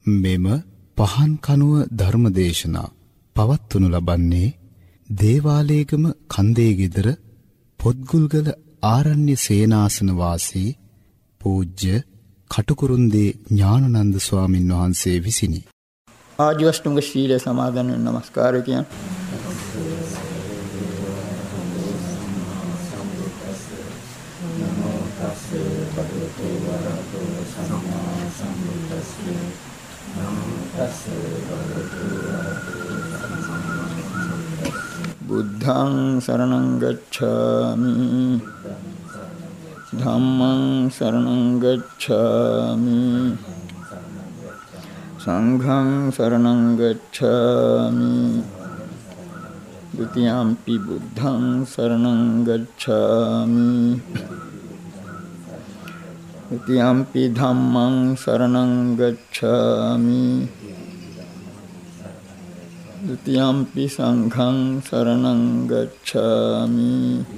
මෙම පහන් කනුව ධර්මදේශනා පවත්වනු ලබන්නේ දේවාලේගම කන්දේ ගෙදර පොත්ගුල්ගල ආරණ්‍ය සේනාසන වාසී පූජ්‍ය කටුකුරුන්දී ඥානනන්ද ස්වාමින් වහන්සේ විසිනි. ආජීවශ්ටුංග ශීල සමාදන් වෙන නමස්කාරය කියන බුද්ධං සරණං ගච්ඡාමි ධම්මං සරණං ගච්ඡාමි සංඝං සරණං ගච්ඡාමි ဒုတိယံ පි බුද්ධං සරණං ගච්ඡාමි ဒုတိယံ පි ධම්මං සරණං ගච්ඡාමි ဒုတိယံ පි සංඝං සරණං ගච්ඡාමි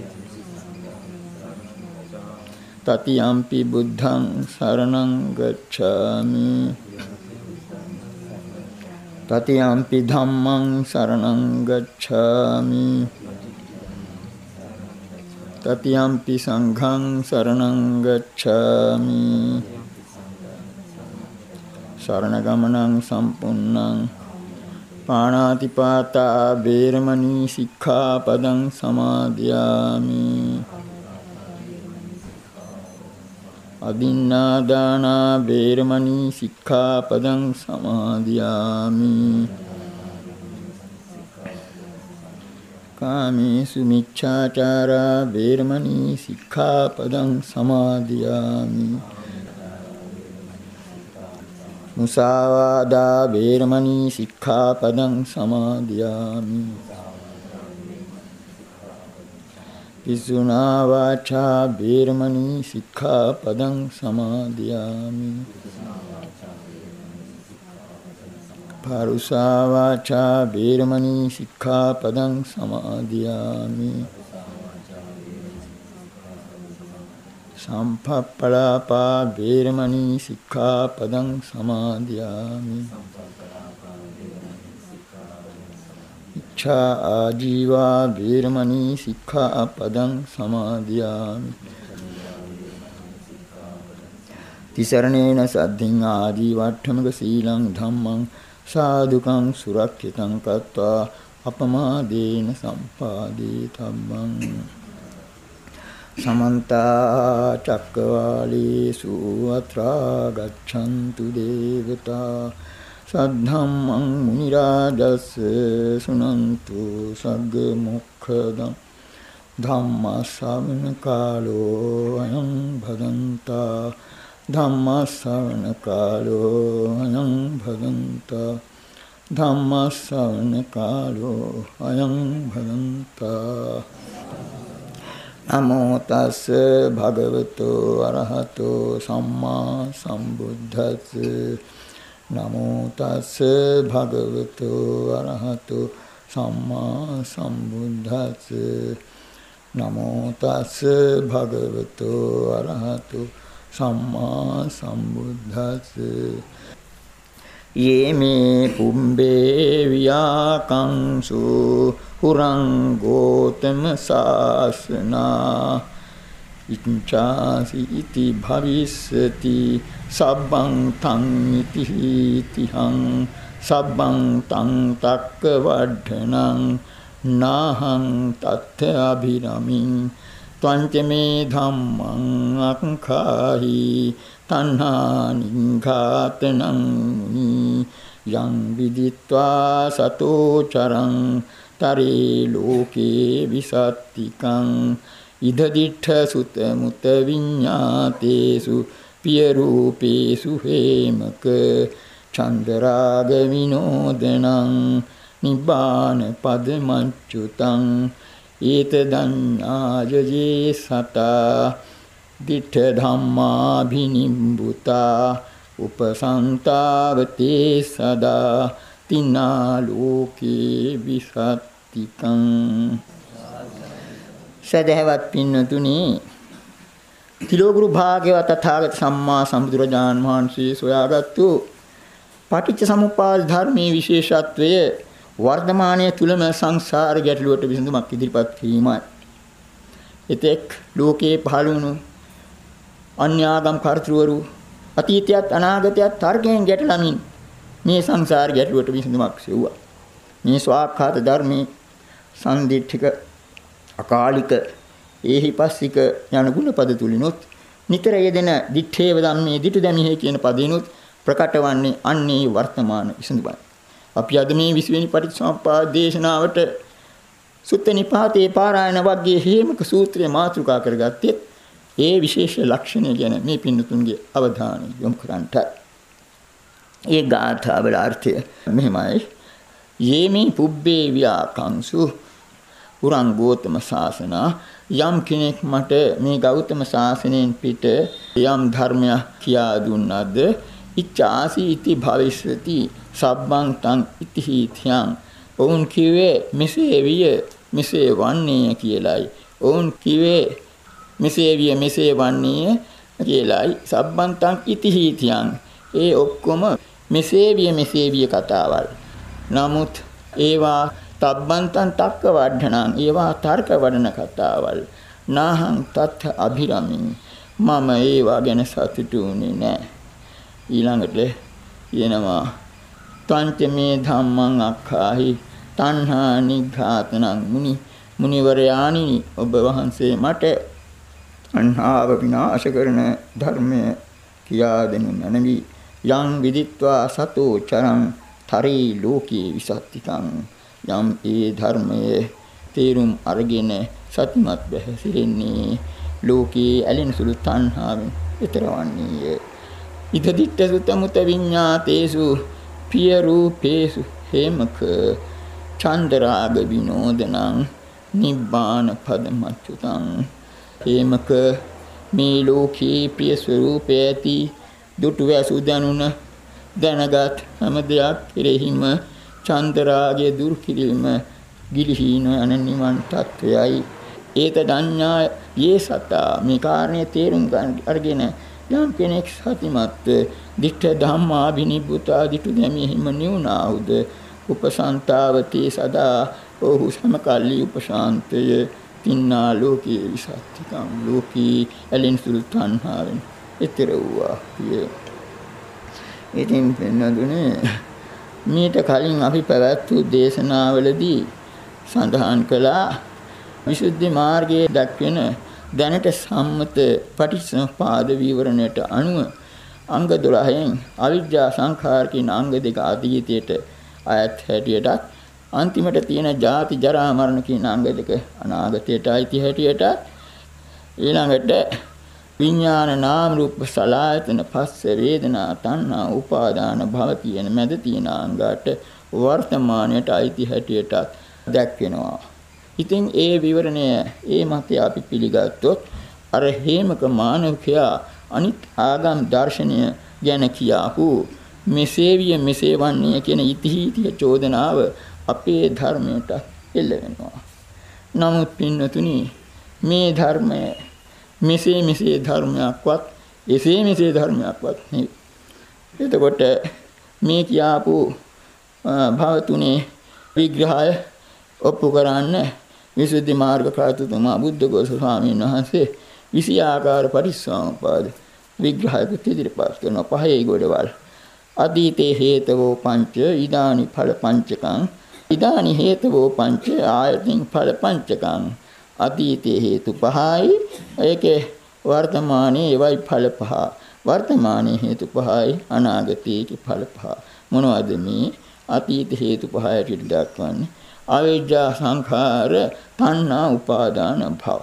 တတိယံ පි බුද්ධං සරණං ගච්ඡාමි တတိယံ පි ධම්මං සරණං ගච්ඡාමි တတိယံ පි සංඝං සරණං ගච්ඡාමි สรณගමනං සම්පුන්නං පාණාතිපාතා වේරමණී සික්ඛාපදං සමාදියාමි අදින්නාදානා වේරමණී සික්ඛාපදං සමාදියාමි කාමේසු මිච්ඡාචාරා වේරමණී සික්ඛාපදං සමාදියාමි මුසාවාදා වේරමණී සික්ඛාපදං සමාදියාමි පිසුනා වාචා වේරමණී සික්ඛාපදං සමාදියාමි පරුසා වාචා වේරමණී සික්ඛාපදං සමාදියාමි සම්පප්පලාපා වේරමණී සික්ඛාපදං සමාදියාමි ඉච්ඡා ආජීවා වේරමණී සික්ඛාපදං සමාදියාමි තිසරණේන සද්ධින් ආජීවට්ඨමක සීලං ධම්මං සාදුකං සුරක්ෂිතං කତ୍වා අපමාදේන සම්පාදේ තම්මං සමන්ත චක්කවාලේසු අත්‍රා ගච්ඡන්තු දේවතා සද්ධම්මං මුනි රාජස් සුනන්තු සග්ග මොක්ඛදං ධම්ම ශ්‍රවණ කාලෝ අයං භදන්තා ධම්ම ශ්‍රවණ කාලෝ අයං භදන්තා ධම්ම ශ්‍රවණ කාලෝ අයං භදන්තා නමෝ තස් භගවතු අරහතෝ සම්මා සම්බුද්දස්ස නමෝ තස් භගවතු අරහතෝ සම්මා සම්බුද්දස්ස නමෝ තස් භගවතු අරහතෝ සම්මා සම්බුද්දස්ස යේමේ පුම්බේ වියාකංසු හුරං ගෝතම සාසනා ඉච්ඡාසි ඉති භවිස්සති සබ්බං තං ඉති තිහං සබ්බං තං තක්ක වඩ්ඩනං නාහං තත්ථ අභිරමින් ත්වංච මේ ධම්මං අක්ඛාහි තණ්හානින් ඝාතනං යං විදිත්වා සතෝ චරං තරේ ලෝකේ විසත්තිකං ඉද දිඨ සුත මුත විඤ්ඤාතේසු පිය රූපේසු හේමක චන්දරාග විනෝදනං නිබ්බාන පදමච්චුතං ඒතදඤ්ඤායයේ සතා දිඨ ධම්මා භිනිම්බුතා උපසන්තාවතේ සදා තිනා ලෝකේ විසත්තිකං සදහවත් පින්නතුනි තිලෝගුරු භාග්‍යවත් තථාගත සම්මා සම්බුදුරජාණන් වහන්සේ සොයාගත්තු පටිච්ච සමුප්පාද ධර්මයේ විශේෂත්වය වර්තමානයේ තුලම සංසාර ගැටලුවට විසඳුමක් ඉදිරිපත් කිරීමයි. එතෙක් ලෝකේ පහළ වුණු අන්‍යාගම් කර්තෘවරු අතීතයත් අනාගතයත් තර්කයෙන් ගැටලමින් මේ සංසාර ගැටලුවට විසඳුමක් සෙව්වා. මේ ස්වාක්ඛාත ධර්මයේ සම්දිඨික අකාලික ඒහිපස්සික යන ගුණපද තුලිනුත් නිතර යෙදෙන දිත්තේව ධම්මේ දිටු දැමිහි කියන පදිනුත් ප්‍රකට වන්නේ අන්නේ වර්තමාන විසඳුමයි. අපි අද මේ 20 වෙනි පටිච්චසමුප්පාද දේශනාවට සුත්ත නිපාතේ පාරායන වර්ගයේ හේමක සූත්‍රය මාතෘකා කරගත්තේ ඒ විශේෂ ලක්ෂණය ගැන මේ පින්නතුන්ගේ අවධානය යොමු කරන්නට. ඒ ගාථාවල අර්ථය මෙහිමයි. යේමේ පුබ්බේ ව්‍යාකංසු උරං ගෝතම ශාසන යම් කෙනෙක් මට මේ ගෞතම ශාසනයෙන් පිට යම් ධර්මයක් කියා දුන්නද ඉච්ඡාසි ඉති භවිෂ්‍යති සබ්බං තං ඉතිහිත්‍යං ඔවුන් කිවේ මෙසේ විය මෙසේ වන්නේ කියලයි. ඔවුන් කිවේ මෙසේ විය මෙසේ වන්නේ කියලයි. සබ්බං තං ඉතිහිත්‍යං ඒ ඔක්කොම මෙසේ විය කතාවල්. නමුත් ඒවා තබ්බන්තං තක්ක වඩණං ඒවා තර්ක වඩන කතාවල්. නාහං තත් අභිරමින් මම ඒවා ගැන සතුටු වෙන්නේ නැහැ. ඊළඟට කියනවා තංචමේ ධම්මං අක්ඛාහි තණ්හා නිඝාතනං මුනිවරයාණි ඔබ වහන්සේ මට තණ්හාව විනාශ කරන ධර්මය කියා දෙනු මැනවි. යං විදිත්වා සතෝ චරං තරී ලෝකේ විසත්තිකං යම් ඒ ධර්මයේ තේරුම් අරගෙන සත්‍යමත් බැහැසිරෙන්නේ ලෝකේ ඇලෙන සුළු තණ්හාවෙන් ඊතරවන්නේ. ඉද දිට්ඨ සුතමුත විඤ්ඤාතේසු පිය රූපේසු හේමක චන්දරාග විනෝදනං නිබ්බාන පදමච්චුතං. හේමක මේ ලෝකේ ප්‍රිය ස්වરૂපේ ඇති දුටු වැසු දැනුන දැනගත් හැම දෙයක් කෙරෙහිම චන්දරාගය දුරු කිරීම ගිලිහින යන නිවන් තත්වයයි. ඒත දඤ්ඤා යේ සතා මේ කාරණේ තේරුම් අරගෙන යම් කෙනෙක් සතිමත් දිට්ඨ ධම්මා විනිබ්බුතා දිටු දැමීම නිවුනාවුද උපසන්තාවති සදා ඔහු සමකල්ලි උපශාන්තය තින්නා ලෝකේ විසත්තිකම් ලෝකී ඇලෙන සුළු තණ්හාවෙන් ඊතර වූවා. ඉතින් වෙනදුනේ මීට කලින් අපි පැවැත් වූ දේශනාවලදී සඳහන් කළා විසුද්ධි මාර්ගයේ දක්වන දැනට සම්මත පටිච්චසමුප්පාද විවරණයට අනුව අංග 12න් අවිජ්ජා සංඛාර කියන අංග දෙක අතීතයට අයත් හැටියටත් අන්තිමට තියෙන ජාති ජරා මරණ කියන අංග දෙක අනාගතයට අයිති හැටියට ඊළඟට විඥාන නාම රූප සලආයතන පස්ස වේදනා තණ්හා උපාදාන භව කියන මැද තියෙන අංගات වර්තමානයට අයිති හැටියට දැක්වෙනවා. ඉතින් ඒ විවරණය ඒ මතය අපි පිළිගත්තොත් අර හේමක මානවකයා අනිත් ආගම් දර්ශනය ගැන කියාපු මෙසේ විය මෙසේ වන්නේ කියන ඉතිහිතිය චෝදනාව අපේ ධර්මයට එල්ල වෙනවා. නමුත් පින්නතුනි මේ ධර්මය මෙසේ ධර්මයක්වත් එසේ මෙසේ ධර්මයක්වත් නෙවෙයි. එතකොට මේ කියාපු භව තුනේ විග්‍රහය ඔප්පු කරන්න විසුද්ධි මාර්ග කාර්යතුමා බුද්ධඝෝෂ ස්වාමීන් වහන්සේ 20 ආකාර පරිස්සම්පාද විග්‍රහයකට ඉදිරිපත් කරන පහේ ගොඩවල්. අතීතේ හේතවෝ පංච ඉදානි ඵල පංචකං ඉදානි හේතවෝ පංච ආයතින් ඵල පංචකං. අතීතේ හේතු පහයි ඒකේ වර්තමානයේ ඒවයි ඵල පහ. වර්තමානයේ හේතු පහයි අනාගතයේ ඵල පහ. මොනවද මේ අතීත හේතු පහ ඇටියට දක්වන්නේ? අවිජ්ජා සංඛාර තණ්හා උපාදාන භව.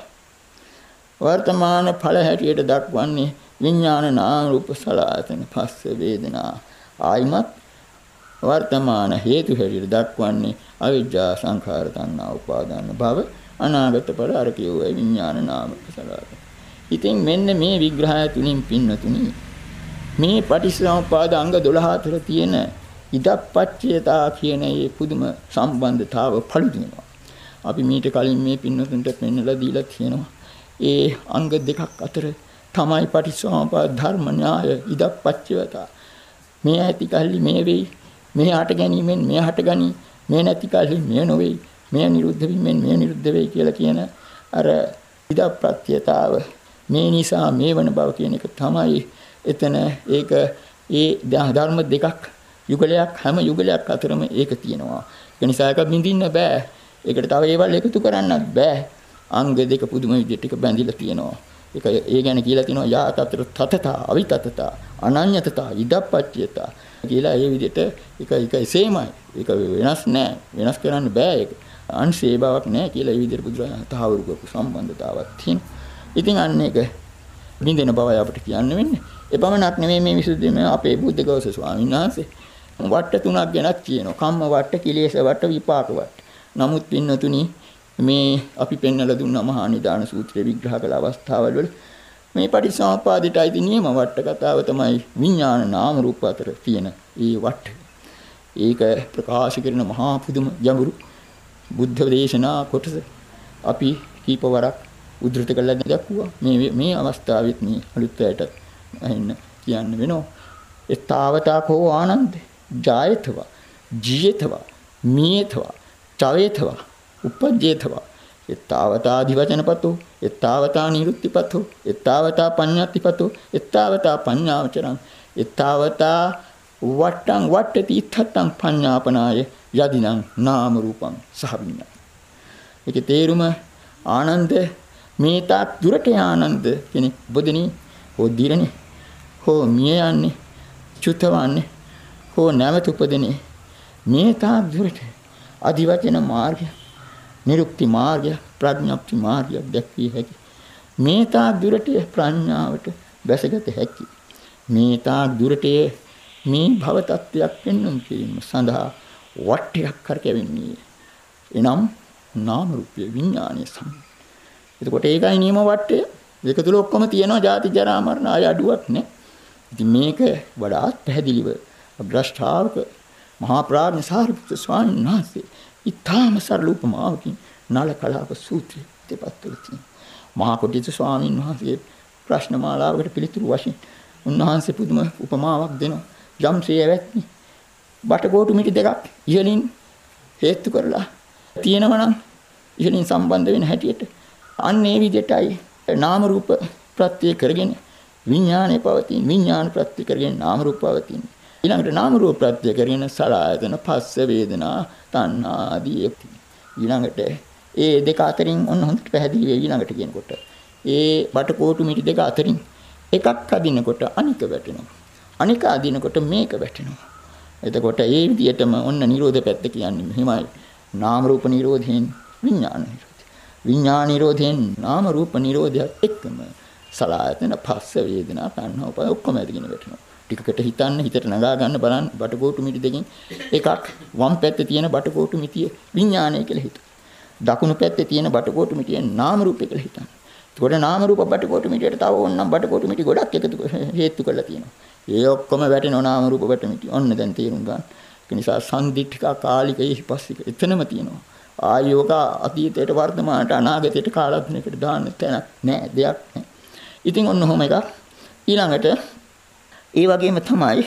වර්තමාන ඵල හැටියට දක්වන්නේ විඥාන නාම රූප සලආයතන පස්ස වේදනා. ආයිමත් වර්තමාන හේතු හැටියට දක්වන්නේ අවිජ්ජා සංඛාර තණ්හා උපාදාන භව. අනාගත ඵල අර කියුවේ විඥාන නාම සලආයතන. ඉතින් මෙන්න මේ විග්‍රහය තුලින් පින්නතුනි මේ පටිච්චසමුප්පාද අංග 12 අතර තියෙන ඉදප්පච්චයතා කියන මේ පුදුම සම්බන්ධතාව පළුදු වෙනවා. අපි මීට කලින් මේ පින්නතුන්ට පෙන්නලා දීලා තියෙනවා. ඒ අංග දෙකක් අතර තමයි පටිච්චසමුප්පාද ධර්ම න්‍යාය ඉදප්පච්චයතා. මේ ඇති කල්ලි මේ වෙයි. මේ හට ගැනීමෙන් මේ හට ගනි. මේ නැති කල්ලි මේ නොවේයි. මේ නිරුද්ධ වීමෙන් මේ නිරුද්ධ වෙයි කියලා කියන අර ඉදප්‍රත්‍යතාව මේ නිසා මේ වන බව කියන එක තමයි එතන ඒක ඒ ධර්ම දෙකක් යුගලයක් හැම යුගලයක් අතරම ඒක තියෙනවා. ඒ නිසා ඒක බින්දින්න බෑ. ඒකට තව ඒවල් එකතු කරන්නත් බෑ. අංග දෙක පුදුම විදිහට එක බැඳිලා තියෙනවා. ඒක ඒ ගැන කියලා තියෙනවා යා තතර තතතා අවිතතතා අනඤ්‍යතතා ඉදප්පච්චයතා කියලා ඒ විදිහට ඒක එසේමයි. ඒක වෙනස් නෑ. වෙනස් කරන්න බෑ ඒක. අංශේ බවක් නෑ කියලා ඒ විදිහට බුදුරජාණන් තහවුරු කරපු සම්බන්ධතාවක් තියෙනවා. ඉතින් අන්න ඒක බින්දෙන බවයි අපිට කියන්න වෙන්නේ. එපමණක් නෙමෙයි මේ විසුද්ධිය මේ අපේ බුද්ධඝෝෂ ස්වාමීන් වහන්සේ වට්ට තුනක් ගැනත් කියනවා. කම්ම වට්ට, කිලේශ වට්ට, විපාක වට්ට. නමුත් පින්නතුනි මේ අපි පෙන්වලා දුන්න මහා නිදාන සූත්‍රයේ විග්‍රහ කළ අවස්ථාවල වල මේ පටිච්චසමුප්පාදයට අයිති නියම වට්ට කතාව තමයි විඥාන නාම රූප අතර තියෙන ඒ වට්ට. ඒක ප්‍රකාශ කරන මහා පුදුම ගැඹුරු බුද්ධ දේශනා කොටස අපි කීපවරක් උද්දෘත කළා දැක්ුවා. මේ අවස්ථාවෙත් මේ අලුත්යට අහින්න කියන්න වෙනවා. ඒතාවතා කෝ ආනන්ද ජායතවා ජීයතවා මීයතවා චවේතවා උපජ්ජේතවා ඒතාවතා දිවචනපතෝ ඒතාවතා නිරුත්තිපතෝ ඒතාවතා පඤ්ඤාතිපතෝ ඒතාවතා පඤ්ඤාවචරං ඒතාවතා වට්ටං වට්ටති ඉත්තං පඤ්ඤාපනාය යදිනං නාම රූපං සහ විඤ්ඤාණ. ඒකේ තේරුම ආනන්ද මේ තාක් දුරට ආනන්ද කෙනෙක් බොදෙනි හෝ දිරණි හෝ මිය යන්නේ චුතවන්නේ හෝ නැවත උපදිනේ මේ තාක් දුරට අධිවචන මාර්ගය නිරුක්ති මාර්ගය ප්‍රඥාප්ති මාර්ගය දැක්විය හැකි. මේ තාක් දුරට ප්‍රඥාවට බැසගත හැකි. මේ තාක් දුරට මේ භව තත්ත්වයක් වෙන්නුම් කිරීම සඳහා වට්ටයක් කරකැවෙන්නේ. එනම් නාම රූපය විඥානයේ සම්. එතකොට ඒකයි නියම වට්ටය. ඒක තුල ඔක්කොම තියෙනවා ජාති ජරා මරණ ආය අඩුවක් නැහැ. ඉතින් මේක වඩාත් පැහැදිලිව අග්‍රශ්‍රාවක මහා ප්‍රඥ සාරිපුත්‍ර ස්වාමීන් වහන්සේ ඊටාම සරල උපමාවකින් නල කලාප සූත්‍රය දෙපත් තුලින් මහා කොටිත ස්වාමීන් වහන්සේ ප්‍රශ්න මාලාවකට පිළිතුරු වශයෙන් උන්වහන්සේ පුදුම උපමාවක් දෙනවා. යම්සේ ඇවැත්නි බටකොටු මිටි දෙකක් ඉහළින් හේතු කරලා තියෙනවා නම් ඉහළින් සම්බන්ධ වෙන හැටියට අන්න ඒ විදිහටයි නාම රූප ප්‍රත්‍ය කරගෙන විඥානයේ පවතින විඥාන ප්‍රත්‍ය කරගෙන නාම රූප පවතින ඊළඟට නාම රූප ප්‍රත්‍ය කරගෙන සලආයතන පස්ස වේදනා තණ්හා ආදී ඊළඟට ඒ දෙක අතරින් ඔන්න හොඳට පැහැදිලි වෙයි ඊළඟට කියනකොට ඒ බටකොටු මිටි දෙක අතරින් එකක් අදිනකොට අනික වැටෙනවා අනික අදිනකොට මේක වැටෙනවා. එතකොට ඒ විදිහටම ඔන්න නිරෝධ පැත්ත කියන්නේ මෙහිමයි. නාම රූප නිරෝධයෙන් විඥාන නිරෝධය. විඥාන නිරෝධයෙන් නාම රූප නිරෝධයත් එක්කම සලආයතන පස්ස වේදනා තණ්හා උපාය ඔක්කොම ඇදගෙන වැටෙනවා. ටිකකට හිතන්න හිතට නගා ගන්න බලන්න බටකොටු මිටි දෙකෙන් එකක් වම් පැත්තේ තියෙන බටකොටු මිටිය විඥානය කියලා හිතන්න. දකුණු පැත්තේ තියෙන බටකොටු මිටිය නාම රූපය කියලා හිතන්න. එතකොට නාම රූප බටකොටු මිටියට තව ඕනනම් බටකොටු මිටි ගොඩක් එකතු හේතු කරලා තියෙනවා. ඒ ඔක්කොම වැටෙනවා නාම රූප බට මිටි. ඔන්න දැන් තේරුම් ගන්න. ඒ නිසා සම්දිත්තික කාලික ඊපස්සික එතනම තියෙනවා. ආයෝග අතීතයට වර්තමානට අනාගතයට කාලඥයකට දාන්න තැනක් නෑ දෙයක් නෑ. ඉතින් ඔන්න ඔහොම එකක් ඊළඟට ඒ වගේම තමයි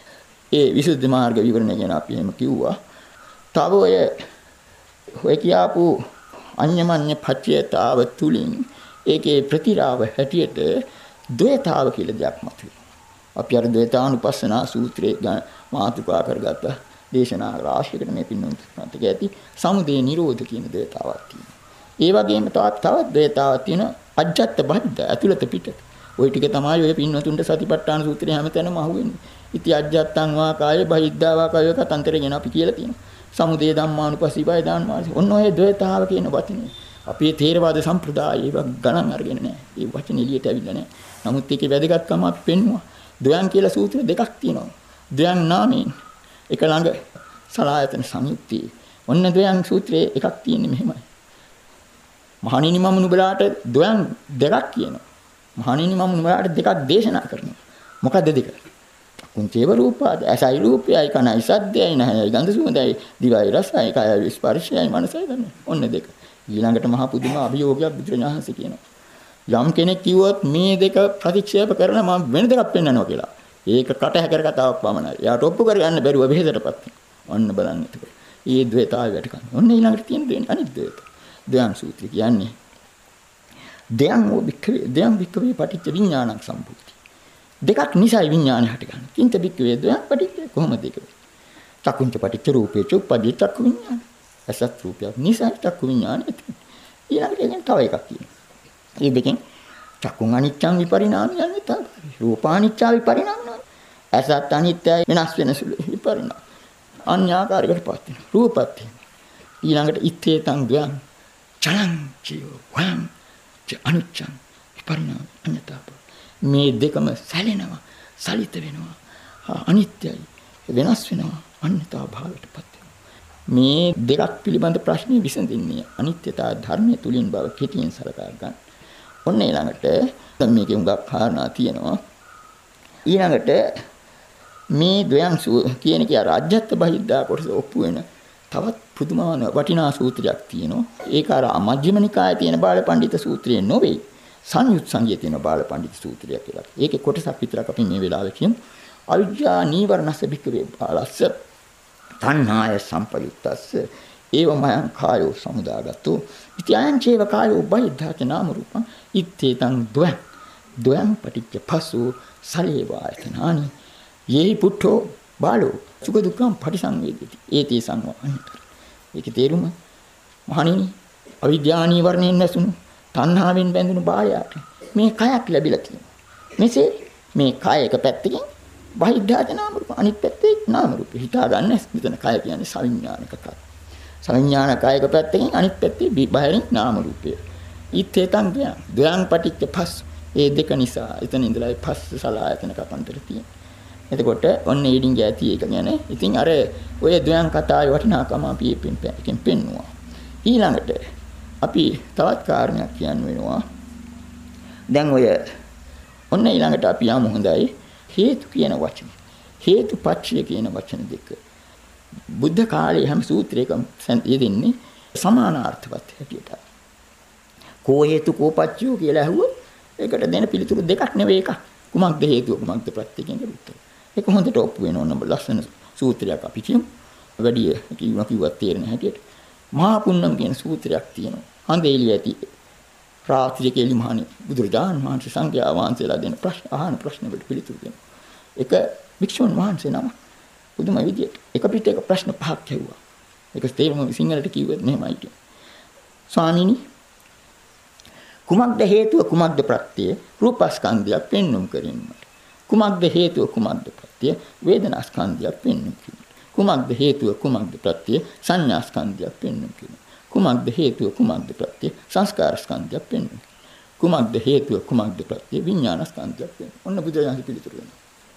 ඒ විසුද්ධි මාර්ග විවරණය ගැන අපි එහෙම කිව්වා. තව ඔය කියාපු අඤ්ඤමඤ්ඤ පච්චයතාව තුලින් ඒකේ ප්‍රතිරාව හැටියට ද්වේතාව කියලා දෙයක් මතුවේ. අපි අර ද්වේතානුපස්සනා සූත්‍රයේ මාතෘකා කරගත්ත දේශනා රාශියකට මේ පින්නොත් මතක ඇති සමුදය නිරෝධ කියන ද්වේතාවක් තියෙනවා. ඒ වගේම තවත් ද්වේතාවක් තියෙනවා අජ්ජත් බද්ධ ඇතුළත පිට. ওই ටික තමයි ඔය පින්නතුන්ට සතිපට්ඨාන සූත්‍රයේ හැමතැනම අහුවෙන්නේ. ඉති අජ්ජත්තං වා කාය බහිද්ධා වා කාය කතන්තරගෙන අපි කියලා තියෙනවා. සමුදය ධම්මානුපස්සී බය දාන්මාස. ඔන්න ඔය ද්වේතාව කියන වචනේ. අපි තේරවාද සම්ප්‍රදායේ ගණන් අරගෙන නැහැ. ඒ වචනේ එළියට ඇවිල්ලා නැහැ. නමුත් ඒකේ වැදගත්කම අපි පෙන්නවා. ද්වයන් කියලා සූත්‍ර දෙකක් තියෙනවා. ද්වයන් නාමයෙන් එක ළඟ සලආයතන සංයුක්තිය. ඔන්න ද්වයන් සූත්‍රයේ එකක් තියෙන්නේ මෙහෙමයි. මහණෙනි මම නුඹලාට ද්වයන් දෙකක් කියනවා. මහණෙනි මම නුඹලාට දෙකක් දේශනා කරනවා. මොකද්ද දෙක? කුංචේව රූපාද ඇසයි රූපයයි කනයි සද්දයයි නහයයි ගන්ධ සුවඳයි දිවයි රසයි කයයි ස්පර්ශයයි මනසයි ගන්න. ඔන්න දෙක. ඊළඟට මහා පුදුම අභියෝගයක් බුදුරජාණන් වහන්සේ කියනවා. යම් කෙනෙක් කිව්වොත් මේ දෙක ප්‍රතික්ෂේප කරන මම වෙන දෙකක් පෙන්වනවා කියලා. ඒක කට හැකර කතාවක් පමණයි. එයාට ඔප්පු කරගන්න බැරුව වෙහෙසටපත් වෙනවා. ඔන්න බලන්න එතකොට. ඊ ද්වේතාවයට කන්නේ. ඔන්න ඊළඟට තියෙන දෙන්නේ අනිත් ද්වේත. දයන් සූත්‍රය කියන්නේ දයන් වික්කවේ පටිච්ච විඥානං සම්භූති. දෙකක් නිසයි විඥානය හටගන්නේ. කිංච වික්කවේ දයන් පටිච්ච කොහොමද ඒක? චක්කුංච පටිච්ච රූපේ චුප්පදී චක්කු විඥාන. අසත් රූපයක් නිසයි චක්කු විඥානය. ඊළඟට එකෙන් තව එකක් කියනවා. මේ දෙකෙන් චක්කුං අනිච්චං විපරිණාමය යන්නේ රූපානිච්චා විපරිණාමය. අසත් අනිත්‍යයි වෙනස් වෙන සුළු විපරිණාම. අන්‍යාකාරයකට පත් වෙනවා. රූපත් ඊළඟට ඉත්තේතං ද්වයං චලං චියෝ වම් ච අනිච්චං විපරිණාම අඤ්ඤතාප. මේ දෙකම සැලෙනවා, සලිත වෙනවා, අනිත්‍යයි, වෙනස් වෙනවා, අඤ්ඤතා භාවයටපත් වෙනවා. මේ දෙකක් පිළිබඳ ප්‍රශ්නේ විසඳින්නේ අනිත්‍යතා ධර්මයේ තුලින් බව කෙටියෙන් සලකා ගන්න. ඔන්න ඊළඟට දැන් මේකේ උඟක් කාරණා තියෙනවා. ඊළඟට මේ ද්වයං කියන කිය රාජ්‍යත්ව බහිද්දා කොටස ඔප්පු වෙන තවත් පුදුමාන වටිනා සූත්‍රයක් තියෙනවා. ඒක අර මජ්ක්‍ධිම නිකායේ තියෙන බාලපඬිත සූත්‍රයේ නොවේ. සංයුත් සංගයේ තියෙන බාලපඬිත සූත්‍රය කියලා. ඒකේ කොටසක් විතරක් අපි මේ වෙලාවේ කියමු. අවිජ්ජා නීවරණස්ස භික්ඛවේ බාලස්ස තණ්හාය සම්පයුක්තස්ස ඒවමයං කායෝ සමුදාගතෝ ඉත්‍යං චේව කායෝ බහිද්ධාච නාම රූපං ඉත්තේතං ද්වයං පටිච්ච පස්සෝ සලේවායතනානි යේහි පුට්ඨෝ බාලෝ සුඛ දුක්ඛං පටිසංවේදති ඒතේ සංවාහනිතර. ඒකේ තේරුම මහණෙනි අවිද්‍යා නීවරණයෙන් නැසුණු තණ්හාවෙන් බැඳුණු බාලයාට මේ කයක් ලැබිලා තියෙනවා. මෙසේ මේ කය එක පැත්තකින් බහිද්ධාච නාම රූප අනිත් පැත්තේ නාම රූප හිතා ගන්න මෙතන කය කියන්නේ සවිඥානික කය. සවිඥානික කයක පැත්තකින් අනිත් පැත්තේ බාහිරින් නාම රූපය. ඊත්තේතං ද්වයං පටිච්ච පස්ස. ඒ දෙක නිසා එතන ඉඳලා පස්ස සලආයතන කපන්තර තියෙනවා. එතකොට ඔන්න ඊඩින් ගැති එක ගැන ඉතින් අර ඔය ද්වයං කතාවේ වටිනාකම අපි එකෙන් පෙන්නවා. ඊළඟට අපි තවත් කාරණයක් කියන්න වෙනවා. දැන් ඔය ඔන්න ඊළඟට අපි යමු හොඳයි හේතු කියන වචන. හේතුපත්‍ය කියන වචන දෙක. බුද්ධ කාලයේ හැම සූත්‍රයකම යෙදෙන්නේ සමානාර්ථවත් හැටියට. කෝ හේතු කෝපච්චයෝ කියලා ඇහුවොත් ඒකට දෙන පිළිතුරු දෙකක් නෙවෙයි එකක්. කුමක්ද හේතුව කුමක්ද ප්‍රත්‍ය කියන උත්තර. ඒක හොඳට ඔප්පු වෙන ඕන ලස්සන සූත්‍රයක් අපි කියමු. වැඩි කිව්වත් තේරෙන හැටියට. මහා පුන්නම් කියන සූත්‍රයක් තියෙනවා. හඳේලිය ඇති රාත්‍රියේ කෙලි මහණේ බුදුරජාණන් වහන්සේ සංඝයා වහන්සේලා දෙන ප්‍රශ්න වලට පිළිතුරු දෙනවා. එක වික්ෂුන් වහන්සේ නම බුදුම විදියට එක පිට එක ප්‍රශ්න පහක් ඇහුවා. ඒක තේරුම සිංහලට කිව්වෙත් මෙහෙමයි කියන්නේ. ස්වාමීනි කුමක්ද හේතුව කුමක්ද ප්‍රත්‍ය රූපස්කන්ධයක් පෙන්눔 කිරීමට. කුමක්ද හේතුව කුමක්ද ප්‍රත්‍ය වේදනාස්කන්ධයක් පෙන්눔 කිරීමට. කුමක්ද හේතුව කුමක්ද ප්‍රත්‍ය සංඥාස්කන්ධයක් පෙන්눔 කිරීමට. කුමක්ද හේතුව කුමක්ද ප්‍රත්‍ය සංස්කාරස්කන්ධයක් පෙන්වන්නේ. කුමක්ද හේතුව කුමක්ද ප්‍රත්‍ය විඥානස්කන්ධයක් පෙන්වන්නේ. ඔන්න බුදුරජාණන් පිළිතුරු දෙනවා.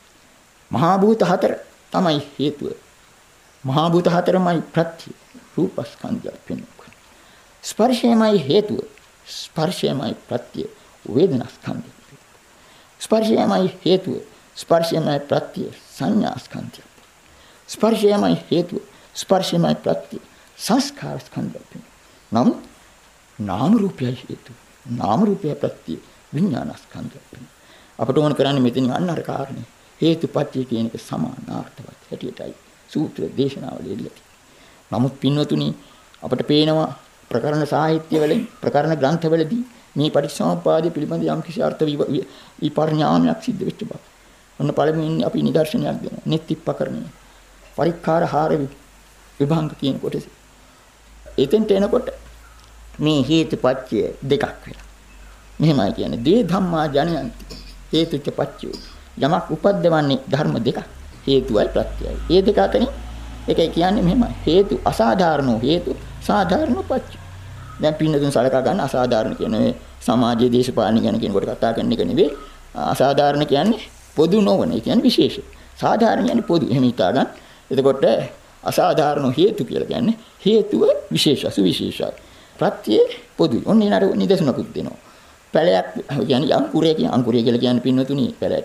මහා භූත හතර තමයි හේතුව. මහා භූත හතරමයි ප්‍රත්‍ය රූපස්කන්ධයක් පෙන්වන්නේ. ස්පර්ශයමයි හේතුව. ස්පර්ශයමයි ප්‍රත්‍ය වේදනාස්කන්ධයක්. ස්පර්ශයමයි හේතුව. ස්පර්ශයමයි ප්‍රත්‍ය සංඥාස්කන්ධයක්. ස්පර්ශයමයි හේතුව. ස්පර්ශයමයි ප්‍රත්‍ය සංස්කාර ස්කන්ධයක්. නම් නාම රූපයයි හේතු. නාම රූපය ප්‍රත්‍ය විඥාන ස්කන්ධයක්. අපට ඕන කරන්නේ මෙතන අන්න අර කාරණේ. හේතුපත්‍ය කියන එක සමානාර්ථවත් හැටියටයි සූත්‍ර දේශනාවල එල්ලති. නමුත් පින්වතුනි අපට පේනවා ප්‍රකරණ සාහිත්‍ය වලින් ප්‍රකරණ ග්‍රන්ථවලදී මේ පටිච්චසමුප්පාදය පිළිබඳ යම් කිසි අර්ථ විපර්ණාමයක් සිද්ධ වෙච්ච බව. ඔන්න පළමුවෙන් අපි නිදර්ශනයක් දෙනවා. නිත්‍යපකරණය. පරික්කාර හාර විභංග කියන කොටස. එතෙන්ට එනකොට මේ හේතුපත්‍ය දෙකක් වෙනවා. මෙහෙමයි කියන්නේ දේ ධම්මා ජනයන්ති හේතුච්ච පත්‍යෝ. යමක් උපද්දවන්නේ ධර්ම දෙකක්. හේතුවයි ප්‍රත්‍යයයි. මේ දෙක අතරින් එකයි කියන්නේ මෙහෙමයි. හේතු අසාධාරණෝ හේතු සාධාරණ පත්‍ය. දැන් පින්නතුන් සලකා ගන්න අසාධාරණ කියන්නේ සමාජයේ දේශපාලන ගැන කියනකොට කතා කරන එක නෙවෙයි. අසාධාරණ කියන්නේ පොදු නොවන. ඒ කියන්නේ විශේෂ. සාධාරණ කියන්නේ පොදු. එහෙම හිතා ගන්න. එතකොට අසාධාරණ හේතු කියලා කියන්නේ හේතුව විශේෂ සුවිශේෂයි. ප්‍රත්‍ය පොදුයි. ඔන්න ඊනර නිදර්ශනකුත් දෙනවා. පැලයක් කියන්නේ අංකුරය කියලා කියන්නේ පින්නතුනි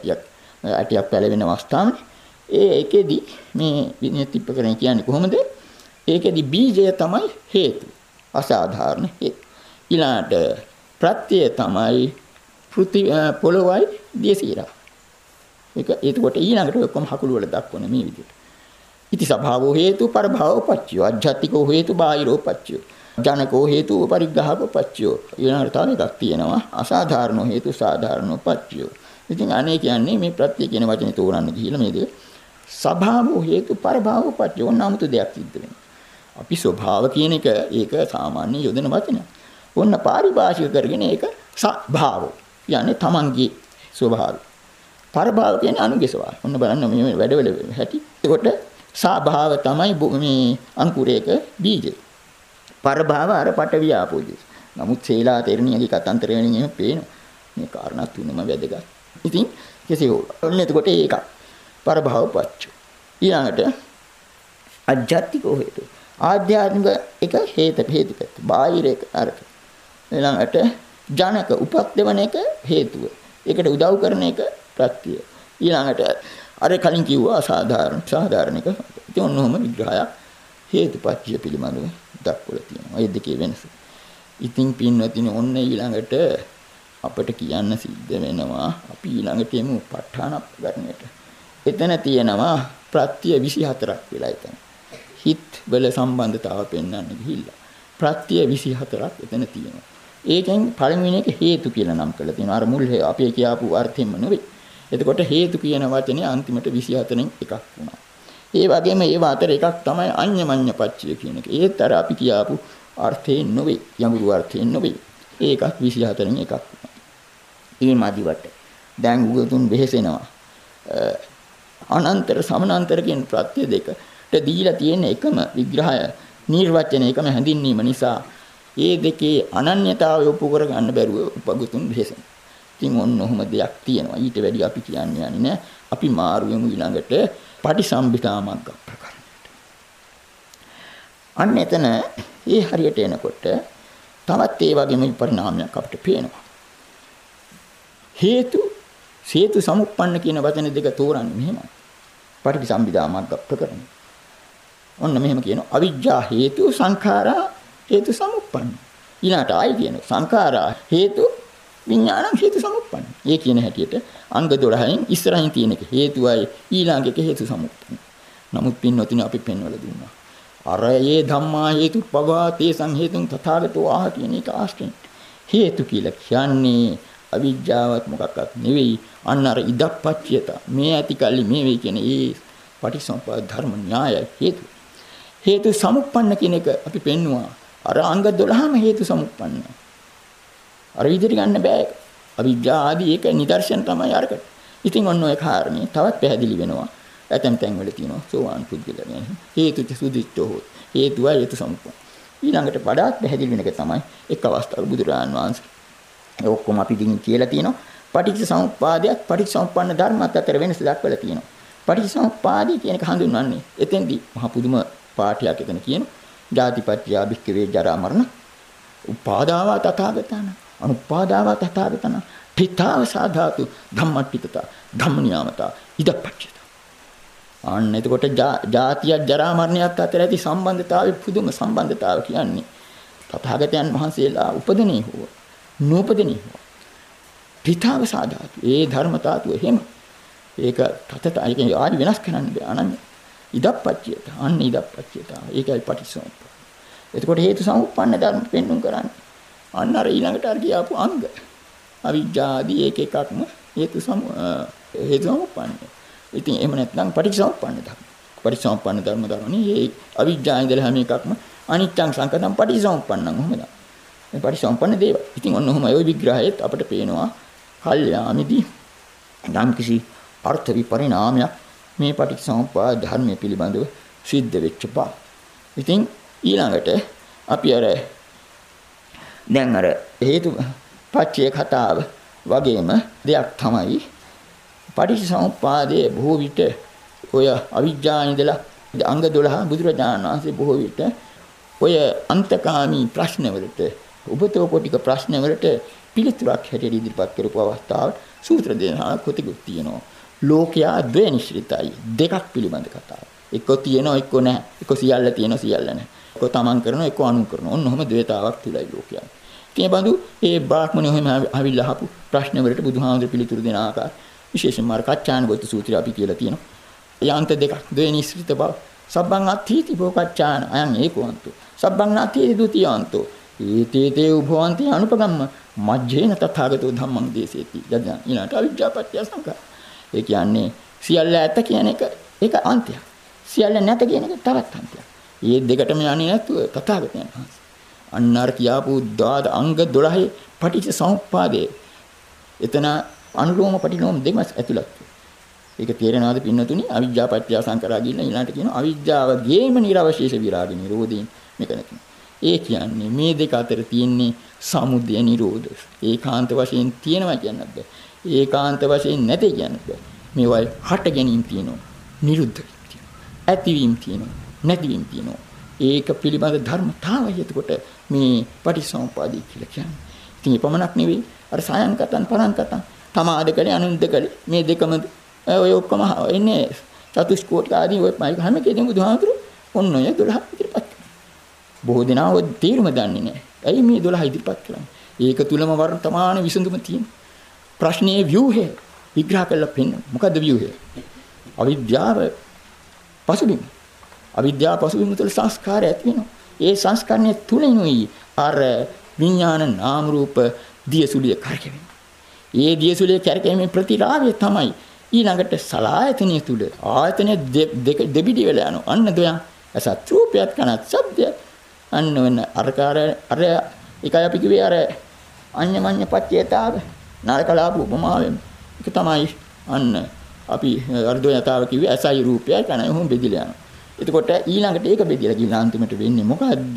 පැලයක් පැලවෙන අවස්ථාවනේ. ඒකෙදි මේ විඤ්ඤාතිපකරණ කියන්නේ කොහොමද? ඒකෙදි බීජය තමයි හේතු. අසාධාරණ හේතු. ඊළාට ප්‍රත්‍ය තමයි පොළොවයි දියසීරා. ඒකට ඊළඟට ඔක්කොම හකුළු වල දක්වන මේ විදිහට. ඉති සභාවෝ හේතු පරභාවෝ පච්චයෝ අජ්ජත්තිකෝ හේතු බාහිරෝ පච්චයෝ ජනකෝ හේතු පරිග්‍රහකෝ පච්චයෝ. ඊළඟට තව එකක් තියෙනවා අසාධාරණෝ හේතු සාධාරණෝ පච්චයෝ. ඉතින් අනේ කියන්නේ මේ ප්‍රත්‍ය කියන වචනේ තෝරන්න ගිහිල්ලා මේ දෙක සභාවෝ හේතු පරභාවෝ පච්චයෝ නමුතු දෙයක් සිද්ධ වෙනවා. අපි ස්වභාව කියන එක ඒක සාමාන්‍ය යොදන වචනයක්. ඔන්න පාරිභාෂික කරගෙන ඒක සභාවෝ කියන්නේ තමන්ගේ ස්වභාවය. පරභාව කියන්නේ අනුගේ ස්වභාවය. ඔන්න බලන්න මේ වැඩවල හැටි. ඒකට සභාව තමයි මේ අංකුරයක බීජය. පරභාව අර පටවිය ආපෝජය. නමුත් සේලා තෙරණියගේ කතන්තර වෙනින් එහෙම පේනවා. මේ කාරණා තුනම වැදගත්. ඉතින් කෙසේ හෝ ඔන්න එතකොට ඒක පරභාව පච්චෝ. ඊළඟට අජ්ජත්තිකෝ හේතු. ආධ්‍යාත්මික එක හේතුපත්. බාහිර එක අරක. ඊළඟට ජනක උපක්දවන එක හේතුව. ඒකට උදව් කරන එක ප්‍රත්‍ය. ඊළඟට අර කලින් කිව්වා සාධාරණ එක. ඉතින් ඔන්නෝම විග්‍රහයක් හේතුපත්‍ය පිළිබඳව දක්වලා තියෙනවා. ඒ දෙකේ වෙනස. ඉතින් පින්වත්නි ඔන්න ඊළඟට අපිට කියන්න සිද්ධ වෙනවා අපි ඊළඟට එමු ප ဋ ාණ ප්‍රකරණයට. එතන තියෙනවා ප්‍රත්‍ය 24ක් වෙලා එතන. හිත් වල සම්බන්ධතාව පෙන්වන්න ගිහිල්ලා. ප්‍රත්‍ය 24ක් එතන තියෙනවා. ඒකෙන් පළවෙනි එක හේතු කියලා නම් කරලා තියෙනවා. අර මුල් අපේ කියාපු අර්ථයෙන්ම නෙවෙයි. එතකොට හේතු කියන වචනේ අන්තිමට 24න් එකක් වුණා. ඒ වගේම ඒව අතර එකක් තමයි අඤ්ඤමඤ්ඤ පච්චය කියන එක. ඒත් අර අපි කියාපු අර්ථයෙන් නෙවෙයි, යඟුරු අර්ථයෙන් නෙවෙයි. ඒකත් 24න් එකක් වුණා. ඒ මදිවට දැන් උගතුන් වෙහෙසෙනවා. අනන්තර සමානන්තර කියන ප්‍රත්‍ය දෙකට දීලා තියෙන එකම විග්‍රහය නිර්වචන එකම හැඳින්වීම නිසා ඒ දෙකේ අනන්‍යතාවය ඔප්පු කර ගන්න බැරුව උපගතුන් වෙහෙසෙනවා. ඉතින් ඔන්න ඔහොම දෙයක් තියෙනවා. ඊට වැඩි අපි කියන්නේ නැහැ. අපි මාරු වෙමු ඊළඟට පටිසම්භිදා මග්ග ප්‍රකරණයට. අන්න එතන ඒ හරියට එනකොට තවත් ඒ වගේම පරිණාමයක් අපිට පේනවා. හේතු සමුප්පන්න කියන වචන දෙක තෝරන්නේ මෙහෙමයි. පටිසම්භිදා මග්ග ප්‍රකරණ. ඔන්න මෙහෙම කියනවා. අවිජ්ජා හේතු සංඛාරා හේතු සමුප්පන්න. ඊළාට ආයි කියනවා සංඛාරා හේතු විඥාන හේතු සමුප්පන්න. ඒ කියන හැටියට අංග 12න් ඉස්සරහින් තියෙන එක හේතුවයි ඊළඟ එක හේතු සමුප්පන්න. නමුත් පින්නොතින අපි පෙන්වලා දුන්නා. අරයේ ධම්මා හේතු පවා තේසං හේතුන් තථාගතෝ ආහ කියන එක ආශ්‍රයෙන්. හේතු කියලා කියන්නේ අවිජ්ජාවත් මොකක්වත් නෙවෙයි. අන්න අර ඉදප්පච්චයත මේ ඇති කල්ලි මේ වෙයි කියන ඒ පටිසම්පාද ධර්ම න්‍යාය හේතු. හේතු සමුප්පන්න කියන එක අපි පෙන්නවා. අර අංග 12ම හේතු සමුප්පන්න. අර විදිහට ගන්න බෑ. අවිජ්ජා ආදී ඒක නිදර්ශන තමයි අරකට. ඉතින් ඔන්න ඔය කාරණේ තවත් පැහැදිලි වෙනවා. ඇතැම් තැන්වල තියෙනවා සෝවාන් පුද්ගලයන් හේතුච සුදිච්චෝ හොත්. හේතුවයි හේතු සමුප්පන්න. ඊළඟට වඩාත් පැහැදිලි වෙන එක තමයි එක් අවස්ථාවක බුදුරජාණන් වහන්සේ ඔක්කොම අපි දින් කියලා තියෙනවා. පටිච්චසමුප්පාදයක් පටිච්චසමුප්පන්න ධර්මات අතර වෙනස දක්වලා තියෙනවා. පටිච්චසමුප්පාදය කියන එක හඳුන්වන්නේ එතෙන්දී මහ පුදුම පාඨයක් එතන කියනවා. ජාතිපත්‍ය භික්ඛවේ ජරා මරණ උපාදාවා තථාගතන අනුපාදාවා තථාගතන පිතාව සාධාතු ධම්මට්ඨිතත ධම්මනියාමත ඉදප්පච්චිත. අන්න එතකොට ජාතිය ජරා මරණයත් අතර ඇති සම්බන්ධතාවය පුදුම සම්බන්ධතාව කියන්නේ තථාගතයන් වහන්සේලා උපදිනේ හෝ නූපදිනේ හෝ පිතාව සාධාතු ඒ ධර්මතාවය එහෙම ඒක තතත ඒකේ ආදි වෙනස් කරන්න බෑ අනන්‍ය ඉදප්පච්චිත අන්න ඉදප්පච්චිත ඒකයි පටිච්චසමුප්පාද. එතකොට හේතු සමුප්පන්න ධර්ම පෙන්වුම් කරන්නේ. අන්න අර ඊළඟට අර කියපු අංග. අවිජ්ජා ආදී එක එකක්ම හේතු සමුප්පන්න. ඉතින් එහෙම නැත්නම් පටිච්චසමුප්පන්න ධර්ම. පටිච්චසමුප්පන්න ධර්ම ධර්මනේ මේ අවිජ්ජා ඉඳලා හැම එකක්ම අනිත්‍යං සංකතං පටිච්චසමුප්පන්නං කොහොමද? මේ පටිච්චසමුප්පන්න දේව. ඉතින් ඔන්න ඔහොම ওই විග්‍රහයත් අපිට පේනවා කල්යාමිදී නම් කිසි අර්ථ විපරිණාමයක් මේ පටිච්චසමුප්පාද ධර්මයේ පිළිබඳව සිද්ධ වෙච්ච බව. ඉතින් ඊළඟට අපි දැන් හේතු පච්චය කතාව වගේම දෙයක් තමයි පටිච්චසමුප්පාදයේ බොහෝ විට ඔය අවිජ්ජා ඉඳලා අංග 12 බුදුරජාණන් වහන්සේ බොහෝ විට ඔය අන්තකාමී ප්‍රශ්නවලට උපතෝපටික ප්‍රශ්නවලට පිළිතුරක් හැටියට ඉදිරිපත් කරපු අවස්ථාවට සූත්‍ර දෙනවා කොටිකුත් තියෙනවා. ලෝකයා ද්වේනිශ්‍රිතයි දෙකක් පිළිබඳ කතාව. එක්ක තියෙනවා එක්ක නැහැ. එක්ක සියල්ල තියෙනවා සියල්ල නැහැ. එක්ක තමන් කරනවා එක්ක අනුන් කරනවා. ඔන්න ඔහම ද්වේතාවක් තුලයි ලෝකයා. ඒ බඳු ඒ බ්‍රාහ්මණයෝ එහෙම අවිල්ලා අහපු ප්‍රශ්න වලට බුදුහාමුදුරු පිළිතුරු දෙන ආකාරය විශේෂයෙන්ම අර කච්චානගත සූත්‍රය අපි කියලා තියෙනවා. යාන්ත දෙකක් ද්වේනිස්ෘත බව. සබ්බං අත්ථීති භෝකච්චාන අයං ඒකවන්තෝ. සබ්බං අත්ථීති ဒ ුතියන්තෝ. ඒතේතේ උභවන්ති අනුපගම්ම මජ්ජේන තථාගතෝ ධම්මං දේසේති. යදා ඊළාට අවිජ්ජාපත්‍ය සංඛාර. ඒ කියන්නේ සියල්ල ඇත කියන එක ඒක අන්තයක්. සියල්ල නැත කියන එක තවත් අන්තයක්. මේ දෙකටම යන්නේ නැතුව තථාගතයන් වහන්සේ. අන්නර කියාපු දාද අංග 12 පටිච්ච සමුප්පාදේ. එතන අනුලෝම පටිලෝම දෙකම ඇතුළත්. ඒක තේරෙනවද පින්නතුනි? අවිජ්ජාපත්‍ය සංඛාරා කියන ඊළාට කියනවා අවිජ්ජාවගේම නිර්වශේෂ විරාග නිරෝධයෙන් මේක නැති. ඒ කියන්නේ මේ දෙක අතර තියෙන්නේ සමුදය නිරෝධ. ඒකාන්ත වශයෙන් තියෙනවා කියන්නත් බෑ. ඒකාන්ත වශයෙන් නැති කියන්නත් බෑ. මේවයි හට ගැනීම තියෙනවා. නිරුද්ධ වීම තියෙනවා. ඇතිවීම තියෙනවා. නැතිවීම තියෙනවා. ඒක පිළිබඳ ධර්මතාවය එතකොට මේ පටිසමුපාදයි කියලා කියන්නේ. ඉතින් ඒ පමණක් නෙවෙයි අර සයන්කතන් පරංකතන් තමාද කලේ අනුන්ද කලේ මේ දෙකම ඔය ඔක්කොම එන්නේ චතුස්කෝටි ආදී ඔය හැම කෙනෙකුම බුදුහාමුදුරු ඔන්න ඔය 12 ඉදිරිපත් කරනවා. බොහෝ දෙනා ඔය තීරම දන්නේ නැහැ. ඇයි මේ 12 ඉදිරිපත් කරන්නේ? ඒක තුලම වර්තමාන විසඳුම තියෙන. ප්‍රශ්නයේ ව්‍යුහය විග්‍රහ කරලා පෙන්නන. මොකද්ද ව්‍යුහය? අවිද්‍යාව පසුබිම. අවිද්‍යාව පසුබිම තුළ සංස්කාරය ඇති වෙනවා. ඒ සංස්කරණය තුලිනුයි අර විඥාන නාම රූප දියසුලිය කරකෙන්නේ. ඒ දියසුලිය කරකැවීමේ ප්‍රතිලාභය තමයි ඊළඟට සලායතනිය තුල ආයතන දෙබිඩි වෙලා යනවා. අන්න දොයන් අසත් රූපයත් කනත් ශබ්දයත් අන්න වෙන අරකාර අර එකයි අපි කිව්වේ අර අඤ්ඤමඤ්ඤ පච්චේතාව නරකලාප උපමාවෙන් ඒක තමයි අන්න අපි අර්ධයතාව කිව්වේ අසයි රූපයයි කනයි උහුම් බෙදිලා යනවා. එතකොට ඊළඟට ඒක බෙදිලා ගිහලා අන්තිමට වෙන්නේ මොකද්ද?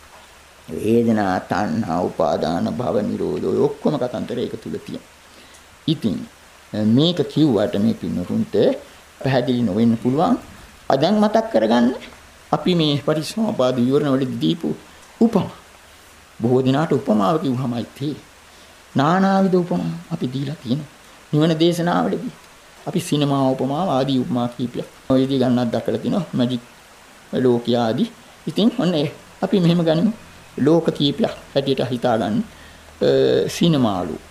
වේදනා තණ්හා උපාදාන භව නිරෝධ ඔය ඔක්කොම කතන්දර ඒක තුල තියෙනවා. ඉතින් මේක කිව්වට මේ පින්නතුන්ට පැහැදිලි නොවෙන්න පුළුවන්. දැන් මතක් කරගන්න අපි මේ පටිච්චසමුප්පාද විවරණ වලදී දීපු උපමා. බොහෝ දිනාට උපමාව කිව්වමයි තේ. නානාවිද උපමා අපි දීලා තියෙනවා. නිවන දේශනාවලදී අපි සිනමා උපමාව ආදී උපමා කීපයක් ඔය විදිහ ගන්නක් දක්වලා තිනවා. මැජික් ලෝකය ආදී. ඉතින් ඔන්න අපි මෙහෙම ගනිමු. ලෝක කීපයක් හැටියට හිතාගන්න සිනමා ලෝක.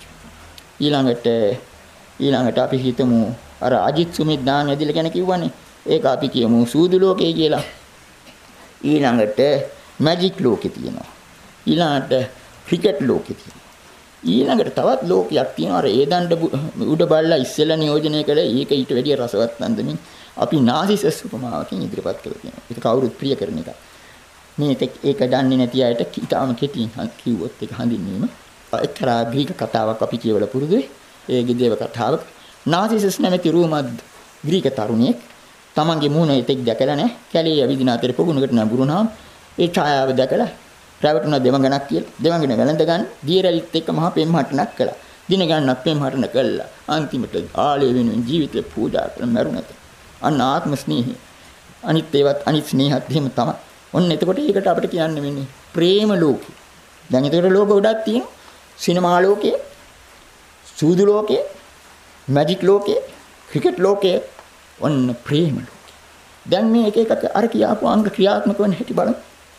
ඊළඟට අපි හිතමු අර අජිත් සුමිත් දාන ඇදලා ගැන කිව්වනේ. ඒක අපි කියමු සූදු ලෝකය කියලා. ඊළඟට මැජික් ලෝකේ තියෙනවා. ඊළඟට ක්‍රිකට් ලෝකේ තියෙනවා. ඊළඟට තවත් ලෝකයක් තියෙනවා. අර ඒ දණ්ඩ උඩ බල්ලා ඉස්සෙල්ලා නියෝජනය කළේ ඒක ඊට වැඩිය රසවත් නන්දමින් අපි නාසිසස් උපමාවකින් ඉදිරිපත් කරලා තියෙනවා. ඒක කවුරුත් ප්‍රිය කරන එකක්. මේ ඒක දන්නේ නැති අයට ඊටාම කෙටියෙන් කිව්වොත් ඒක හඳුන්වීම. එක්තරා ග්‍රීක කතාවක් අපි කියවලා පුරුදුයි. ඒ ගිදේව කතාවක නාසිසස් නැමැති රෝමත් ග්‍රීක තරුණියෙක් තමන්ගේ මූණ එතෙක් දැකලා නැහැ. කැලේ ඇවිදින අතරේ පොකුණකට නඹුරුනාම ඒ ඡායාව දැකලා රැවටුණ දෙවඟනක් කියලා. දෙවඟන වැළඳ ගන්න දියරැලිත් එක්ක මහා පෙම්හටනක් කළා. දින ගන්නක් පෙම්හටන කළා. අන්තිමට ආලය වෙනුවෙන් ජීවිතේ පූජා කරලා මරුණත. අන්න ආත්ම ස්නේහය. අනිත් ඒවත් අනිත් ස්නේහත් එහෙම තමයි. ඔන්න එතකොට ඒකට අපිට කියන්න වෙන්නේ ප්‍රේම ලෝකේ. දැන් එතකොට ලෝක ගොඩක් තියෙනවා. සිනමා ලෝකේ, සූදු ලෝකේ, මැජික් ලෝකේ, ක්‍රිකට් ලෝකේ, ඔන්න ප්‍රේම ලෝකේ. දැන් මේ එක එක අර කියාපු අංග ක්‍රියාත්මක වෙන හැටි බලමු.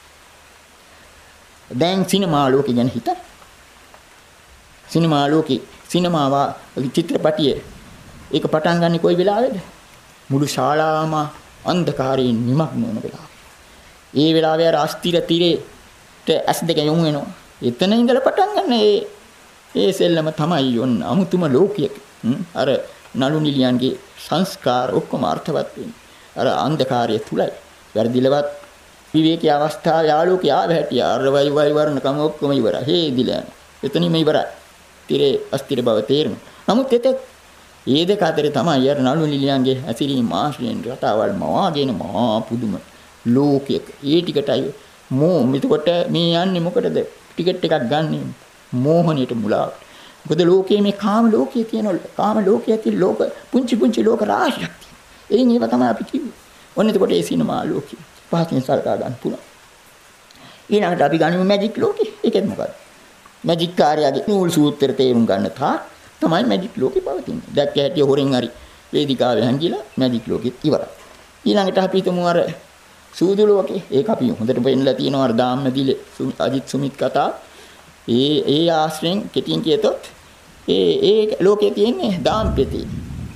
දැන් සිනමා ලෝකේ ගැන හිත. සිනමා ලෝකේ සිනමාව චිත්‍රපටියේ ඒක පටන් ගන්න කොයි වෙලාවේද? මුළු ශාලාවම අන්ධකාරයෙන් නිමග්න වෙන වෙලාව. ඒ වෙලාවේ අර අස්තිර තිරේට ඇස් දෙක යොමු වෙනවා. එතන ඉඳලා පටන් ගන්න ඒ සෙල්ලම තමයි යොන්න අමුතුම ලෝකයක. අර නළු නිලියන්ගේ සංස්කාර ඔක්කොම අර්ථවත් වෙන්නේ. අර අන්ධකාරය තුලයි. වැඩිලවත් විවේකී අවස්ථාවේ ආලෝකය ආවැටි අර වයි වර්ණකම ඔක්කොම ඉවරයි. හේදිලා යනවා. එතනින්ම ඉවරයි. තිරේ අස්තිර බව තේරෙනවා. නමුත් ඒ දෙක අතරේ තමයි අර නළු නිලියන්ගේ ඇසිරීම ආශ්‍රයෙන් රටාවල් මවාගෙන මහා පුදුම ලෝකයක. ඒ ටිකටයි එතකොට මේ යන්නේ මොකටද? ටිකට් එකක් ගන්න මෝහණයට මුලාවට. මොකද ලෝකයේ මේ කාම ලෝකයේ තියෙන කාම ලෝකයේ තියෙන ලෝක පුංචි ලෝක රාශියක් තියෙනවා. එයින් ඒවා තමයි අපි කිව්වේ. ඔන්න එතකොට ඒ සිනමා ලෝකය පහකින් සලකා ගන්න පුළුවන්. ඊළඟට අපි ගනිමු මැජික් ලෝකේ. ඒකෙත් මොකද්ද? මැජික් කාර්යයේ නූල් සූත්‍ර තේරුම් ගන්න තා තමයි මැජික් ලෝකේ පවතින්නේ. දැක්ක හැටි හොරෙන් හරි වේදිකාවේ හැංගිලා මැජික් ලෝකෙත් ඉවරයි. ඊළඟට අපි හිතමු අර සූදු ලෝකේ. ඒක අපි හොඳට පෙන්නලා තියෙනවා අර දාම්මදිලේ අජිත් සුමිත් කතා. ඒ ආශ්‍රයෙන් කෙටියෙන් කියතොත් ඒ ලෝකේ තියෙන්නේ දාම්ප්‍රතිය.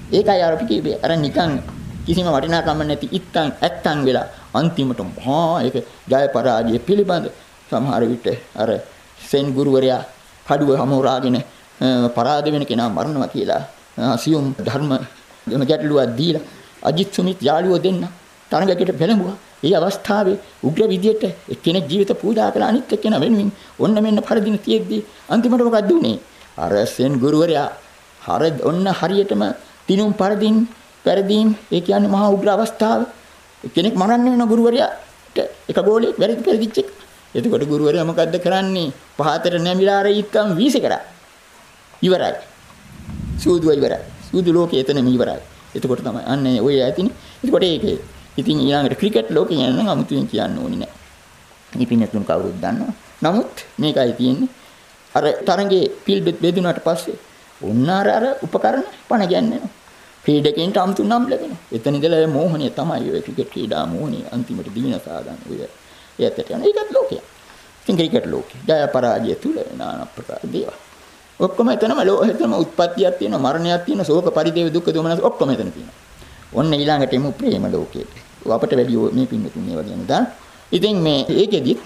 ඒකයි අර අපි කිව්වේ අර නිකන් කිසිම වටිනාකමක් නැති ඉත්තන් ඇත්තන් වෙලා අන්තිමට මහා ඒක ජය පරාජය පිළිබඳ සමහර විට අර සෙන් ගුරුවරයා කඩුව හමුරාගෙන පරාද වෙන කෙනා මරනවා කියලා සියුම් ධර්ම ගැටලුවක් දීලා අජිත් සුමිත් යාළුවෝ දෙන්න තරඟයකට පෙළඹුවා. ඒ අවස්ථාවේ උග්‍ර විදියට එක්කෙනෙක් ජීවිත පූජා කළ අනිත් එක්කෙනා වෙනුවෙන් ඔන්න මෙන්න පරදින තියෙද්දි අන්තිමට මොකක්ද උනේ? අර සෙන් ගුරුවරයා ඔන්න හරියටම දිනුම් පරදීම් ඒ කියන්නේ මහා උග්‍ර අවස්ථාව. කෙනෙක් මරන්න වෙන ගුරුවරයාට එක ගෝලෙක් වැරදිච්ච එක. එතකොට ගුරුවරයා මොකද්ද කරන්නේ? පහතට නැමිලා අර ඉක්කම් වීසි කරා. ඉවරයි. සූදුව ඉවරයි. සූදු ලෝකේ එතනම ඉවරයි. එතකොට තමයි අන්නේ ඔය ඇතිනේ. එතකොට ඒකේ ඉතින් ඊළඟට ක්‍රිකට් ලෝකේ යන නම් අමුතුවෙන් කියන්න ඕනේ නැහැ. මේ පින්නතුන් කවුරුත් දන්නවා. නමුත් මේකයි තියෙන්නේ. අර තරඟේ පිල් බෙදුනාට පස්සේ ඔන්න අර උපකරණ පණ ගන්නනවා. ක්‍රීඩකයන්ට අමුතු නම් ලැබෙනවා. එතන ඉඳලා මෝහණය තමයි ඔය ක්‍රිකට් ක්‍රීඩා මෝහණය අන්තිමට දිනසා ගන්න ඔය. ඒකට යන ඒකත් ලෝකයක්. ඉතින් ක්‍රිකට් ලෝකේ ජය පරාජය තුල নানা ප්‍රකාර දේවල්. ඔක්කොම එතනම ලෝකෙතම උත්පත්තියක් තියෙනවා, මරණයක් තියෙනවා, ශෝක පරිදේව දුක්ඛ දෝමනස් ඔක්කොම එතන තියෙනවා. ඔන්න ඊළඟට එමු ප්‍රේම ලෝකෙට. අපට වැඩි මේ පින්නතුන් මේවා කියන දා. ඉතින් මේ ඒකෙදිත්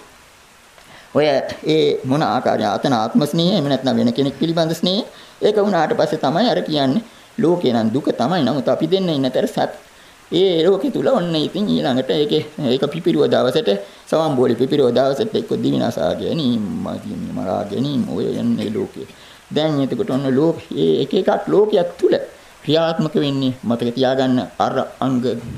ඔය ඒ මොන ආකාරය ආතන ආත්ම ස්නේහය එහෙම නැත්නම් වෙන කෙනෙක් පිළිබඳ ස්නේහය ඒක වුණාට පස්සේ තමයි අර කියන්නේ ලෝකේ නම් දුක තමයි. නමුත් අපි දෙන්න ඉන්නතර සැප. ඒ ලෝකේ තුල ඔන්න ඉතින් ඊළඟට ඒක පිපිරුව දවසට සවම් බෝලි පිපිරුව දවසට එක්ක දිවිනාසා ගැනීම මරා ගැනීම ඔය යන්නේ ලෝකේ. දැන් එතකොට ඔන්න ලෝකේ එක එකක් ලෝකයක් තුල ක්‍රියාත්මක වෙන්නේ මතක තියාගන්න අර අංග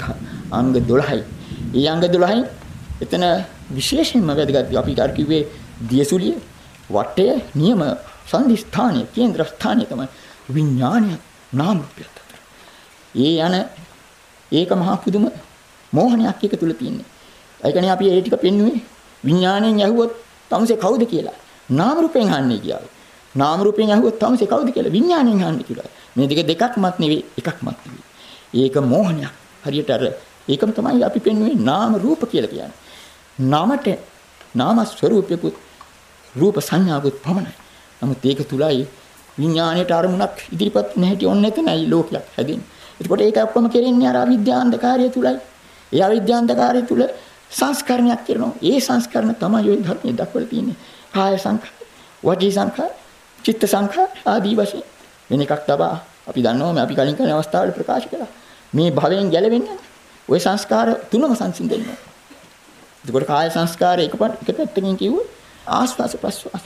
12යි. ඒ අංග 12යි එතන විශේෂයෙන්ම වැදගත් අපි කර කිව්වේ දියසුලිය වටය නියම සංදි ස්ථානයේ කේන්ද්‍ර ස්ථානයේ තමයි විඥානය නාම රූපය අතර. ඒ යන ඒක මහා පුදුම මෝහණයක් එක තුල තියෙන්නේ. ඒ කියන්නේ අපි ඒ ටික පෙන්නුවේ විඥාණයෙන් ඇහුවොත් තමසේ කවුද කියලා. නාම රූපයෙන් අහන්නේ කියලා. නාම රූපයෙන් ඇහුවොත් තමසේ කවුද කියලා විඥාණයෙන් අහන්නේ කියලා. මේ දෙකක්මත් නෙවෙයි එකක්මත් නෙවෙයි. ඒක මෝහණයක්. හරියට අර ඒකම තමයි අපි පෙන්නුවේ නාම රූප කියලා කියන්නේ. නාමට නාම ස්වરૂපයකුත් රූප සංඥාකුත් පමණයි. නමුත් ඒක තුලයි විඥාණයට අරමුණක් ඉදිරිපත් නැහැටි ඔන්න එතනයි ලෝකයක් හැදෙන්නේ. එතකොට ඒක ඔක්කොම කෙරෙන්නේ අර අවිද්‍යාන්ධකාරය තුලයි. ඒ අවිද්‍යාන්ධකාරය තුල සංස්කරණයක් කරනවා. ඒ සංස්කරණ තමයි ඔය ධර්මයේ දක්වලා තියෙන්නේ. කාය සංඛාර, වචී සංඛාර, චිත්ත සංඛාර ආදී වශයෙන්. වෙන එකක් තබා අපි දන්නවා මේ අපි කලින් කරන අවස්ථාවල ප්‍රකාශ කළා. මේ භවයෙන් ගැලවෙන්නේ ඔය සංස්කාර තුනම සංසිඳෙනවා. එතකොට කාය සංස්කාර එක පැත්තකින් කිව්වොත් ආස්වාස ප්‍රස්වාස.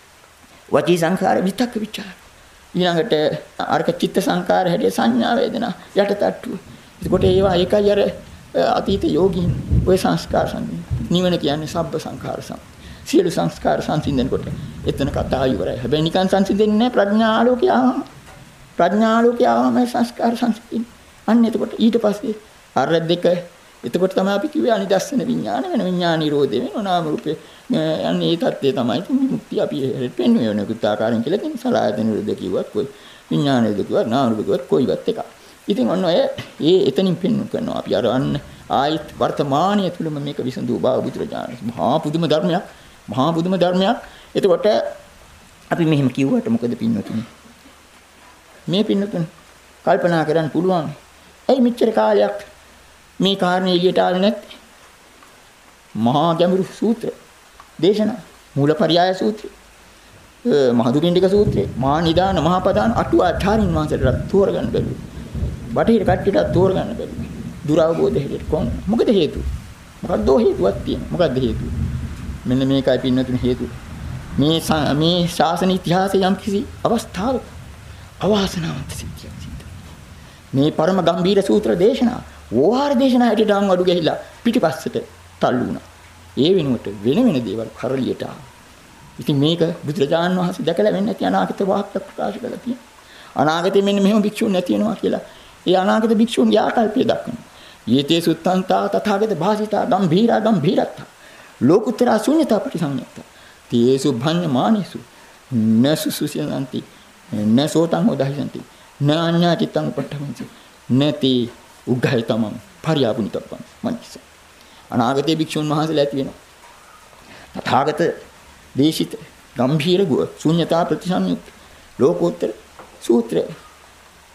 වචී සංඛාර විතක්ක ਵਿਚාර. ඊළඟට අර්ක චිත්ත සංඛාර හැටිය සංඥා වේදනා යටටට්ටු. එතකොට ඒවා එකයි අර අතීත යෝගීන් ඔය සංස්කාර සංසිඳන. නිවන කියන්නේ සබ්බ සංඛාර සම්. සියලු සංස්කාර සංසිඳනකොට එතන කතාව ඉවරයි. හැබැයි නිකන් සංසිඳෙන්නේ නැහැ ප්‍රඥාලෝකය ආවම. ප්‍රඥාලෝකය ආවම සංස්කාර සංසිඳෙන්නේ. අන්න එතකොට ඊට පස්සේ අර දෙක එතකොට තමයි අපි කිව්වේ අනිදස්සන විඥාන වෙන විඥාන නිරෝධය වෙන නාම රූපේ යන්නේ ඒ தත්ත්වය තමයි විමුක්තිය අපි පෙන්වන්නේ වෙන කුත් ආකාරයෙන් කියලා තියෙන සලආයතන නිරෝධය කිව්වත් කොයි විඥාන නිරෝධය කිව්වත් නාම රූප කිව්වත් කොයිවත් එකක්. ඉතින් ඔන්න ඔය එතනින් පෙන්වන්න කරනවා අපි අර අන්න ආයිත් වර්තමානයේ තුලම මේක විසඳුව බව බුදුරජාණන් මහා පුදුම ධර්මයක්. එතකොට අපි මෙහෙම කිව්වට මොකද පින්නතුනි? මේ පින්නතුන් කල්පනා කරන්න පුළුවන්. ඇයි මෙච්චර කාලයක් මේ කාරණේ එළියට ආවේ නැත්තේ? මහා ගැඹුරු සූත්‍ර දේශනා මූලපරියාය සූත්‍රය, මහදුපිණ්ඩික සූත්‍රය, මහා නිදාන, මහා පදාන අටුවාචාරින් වහන්සේට තෝරගන්න බැලුවා. බටහිර කට්ටියට තෝරගන්න බැලුවා. දුරවබෝධ හේතුවට කොහොමද? මොකද හේතුව? මොකක්ද හේතුවක් තියෙනවා? මොකක්ද හේතුව? මෙන්න මේකයි පින්නතුනේ හේතුව. මේ ශාසන ඉතිහාසයේ යම් කිසි අවස්ථාවක අවාසනාවන්ත සිද්ධියක් සිද්ධ. මේ පරම ගම්බීර සූත්‍ර දේශනා ඕහාර දේශනා හැටියට නම් අඩු ගහිලා පිටිපස්සට තල්ලු වුණා. ඒ වෙනුවට වෙන දේවල් කරලියට ආවා. ඉතින් මේක බුදුරජාණන් වහන්සේ දැකලා වෙන්නේ නැති අනාගත වාක්‍ය ප්‍රකාශ කළා තියෙනවා. අනාගතේ මෙන්න මෙහෙම භික්ෂුන් නැති වෙනවා කියලා. ඒ අනාගත භික්ෂුන්ගේ ආකල්පය දක්වනවා. යේතේ සුත්තන්තා තථාගත භාසිතා ගම්භීරත්තා ලෝකුත්තර ශුන්‍යතා පරිසංයත්තා තේසු භඤ්ඤමානේසු නසුසුසියන්ති නසෝතං උදාහිසන්ති නාඤ්ඤා චිත්තං උපට්ඨමන්ති නති උග්ඝයිතමං පරියාපුනිතප්පං මනිස. අනාගතයේ භික්ෂුන් වහන්සේලා ඇති වෙනවා. තථාගත දේශිත ගම්භීර ගුව ශුන්‍යතා ප්‍රතිසංයුක්ත ලෝකෝත්තර සූත්‍ර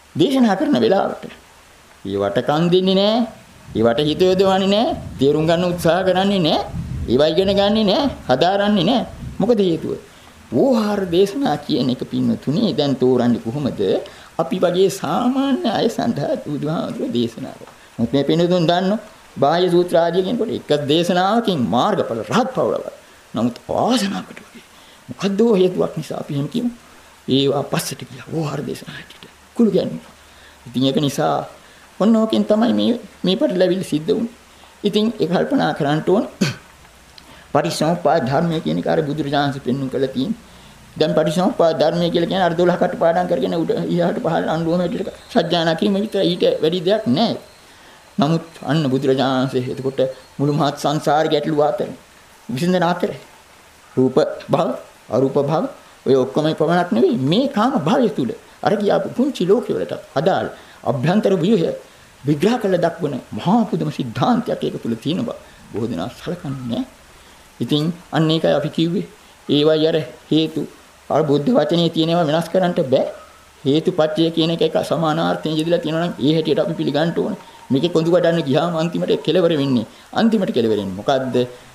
දේශනා කරන වෙලාවට. ඒවට කන් දෙන්නේ නැහැ. ඒවට හිත යොදවන්නේ නැහැ. තේරුම් ගන්න උත්සාහ කරන්නේ නැහැ. ඒවා ඉගෙන ගන්නේ නැහැ. හදාරන්නේ නැහැ. මොකද හේතුව? වෝහාර දේශනා කියන එක පින්නතුනේ දැන් තෝරන්නේ කොහොමද? අපි වගේ සාමාන්‍ය අය සඳහා බුදුහාමුදුරුවෝ දේශනා කරා. මොකද මේ පින්නතුන් දන්නෝ බාහ්‍ය සූත්‍ර ආදී කියනකොට එක දේශනාවකින් මාර්ගඵල රහත් පවලව. නමුත් ආසනාවකට වගේ මොකද්ද හේතුවක් නිසා අපි එහෙම කියමු. ඒවා පස්සට ගියා. වෝහාර දේශනා හිටිට. කුළු කියන්නේ. ඉතින් ඒක නිසා ඔන්න ඕකෙන් තමයි මේ පරිලැවිලි සිද්ධ වුනේ. ඉතින් ඒක කල්පනා කරන්න ඕන. පරිසම්පාද ධර්මය කියන එක අර බුදුරජාණන්සේ පෙන්වුම් කළා තියෙන. දැන් පරිසම්පාද ධර්මය කියලා කියන්නේ අර 12 කට පාඩම් කරගෙන උඩ ඉහාට පහළ අඬුවම විතර සත්‍යඥා කිරීම විතර ඊට වැඩි දෙයක් නැහැ. නමුත් අන්න බුදුරජාණන්සේ එතකොට මුළු මහත් සංසාර ගැටලුව අතර විසඳන අතර රූප භව අරූප භව ඔය ඔක්කොම පමණක් නෙවෙයි මේ කාම භවය තුල අර කියාපු පුංචි ලෝකෙවලට අදාළ අභ්‍යන්තර ව්‍යුහය විග්‍රහ කළ දක්වන මහා පුදුම සිද්ධාන්තයක් ඒක තුල තියෙන බව බොහෝ දෙනා සලකන්නේ නැහැ. ඉතින් අන්න ඒකයි අපි කිව්වේ. ඒවයි අර හේතු අර බුද්ධ වචනේ තියෙනවා වෙනස් කරන්නට බෑ. හේතුපත්‍ය කියන එක සමානාර්ථයෙන් යෙදලා තියෙනවා නම් ඒ හැටියට අපි පිළිගන්න ඕනේ. මේකේ කොඳු ගඩන්න ගියාම අන්තිමට කෙලවර වෙන්නේ. අන්තිමට කෙලවර වෙන්නේ මොකද්ද?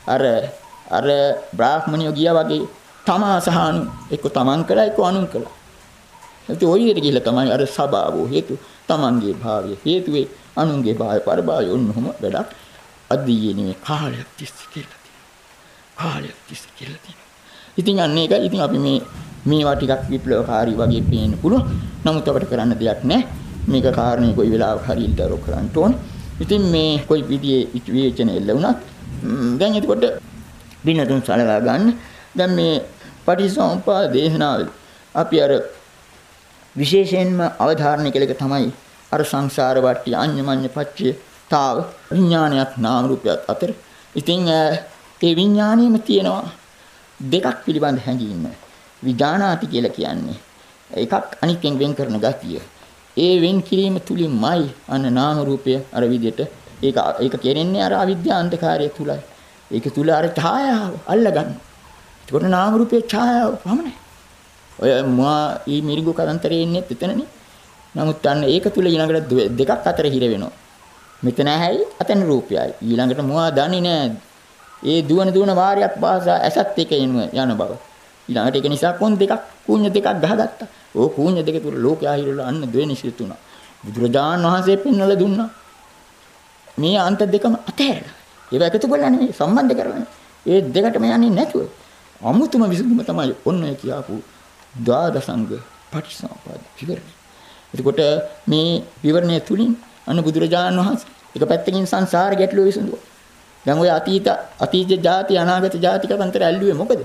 අර බ්‍රාහ්මණයෝ ගියා වගේ තමා සහානු එක්ක තමන් කළා එක්ක අනුන් කළා. ඒත් ඔය විදිහට ගිහලා තමයි අර සබාවෝ හේතු තමන්ගේ භාවය හේතුවේ අනුන්ගේ භාවය පරභාවය ඔන්නෝම වැඩක් අදී නෙමෙයි කාලයක් තිස්සේ කියලා තියෙනවා. කාලයක් තිස්සේ කියලා තියෙනවා. ඉතින් අන්න ඒකයි ඉතින් අපි මේවා ටිකක් විප්ලවකාරී වගේ පේන්න පුළුවන්. නමුත් අපිට කරන්න දෙයක් නැහැ. මේක කාරණේ කොයි වෙලාවක හරි ඉල්ලතර කරන්න ඕනේ. ඉතින් මේ කොයි විදිහේ විවේචන එල්ල වුණත් දැන් එතකොට බිනතුන් සලවා ගන්න. දැන් මේ පටිසම්පාද දේශනාවල අපි අර විශේෂයෙන්ම අවධාරණය කළ එක තමයි අර සංසාර වට්ටි අඤ්ඤමඤ්ඤ පච්චේතාව විඥානයත් නාම රූපයත් අතර. ඉතින් ඒ විඥාණයෙම තියෙනවා දෙකක් පිළිබඳ හැඟීම. විඥානාති කියලා කියන්නේ එකක් අනිත්යෙන් වෙන් කරන ගතිය. ඒ වෙන් කිරීම තුලින්මයි අන්න නාම රූපය අර විදිහට ඒක කෙරෙන්නේ අර අවිද්‍යා අන්ධකාරය තුලයි. ඒක තුල අර ඡායාව අල්ලගන්න. ඒකට නාම රූපේ ඡායාව පමණයි. ඔය ඊ මිරිඟු කරන්තරේ ඉන්නේ එතනනේ. නමුත් අන්න ඒක තුල ඊළඟට දෙකක් අතර හිර වෙනවා. මෙතන ඇයි අතන රූපයයි. ඊළඟට මොවා දන්නේ නැහැ. ඒ දුවන වාරයක් පාසා ඇසත් එක යන බව. ඊළඟට ඒක නිසා කොන් දෙකක් කූඤ්ඤ දෙකක් ගහගත්තා. ඕ කූඤ්ඤ දෙක තුල ලෝකයා හිරලා අන්න ද්වේනිසිත උනා. බුදුරජාණන් වහන්සේ පෙන්වලා දුන්නා. මේ අන්ත දෙකම අතහැරලා. ඒව එකතු කරලා නෙමෙයි සම්බන්ධ කරලා. ඒ දෙකටම යන්නේ නැතුව අමුතුම විසඳුම තමයි ඔන්න ඔය කියාපු ද්වාදසංග පටිසම්පාද විවරණය. එතකොට මේ විවරණය තුලින් අන්න බුදුරජාණන් වහන්සේ එක පැත්තකින් සංසාර ගැටලුව විසඳුවා. දැන් ඔය අතීත ಜಾති අනාගත ಜಾති කතන්තර ඇල්ලුවේ මොකද?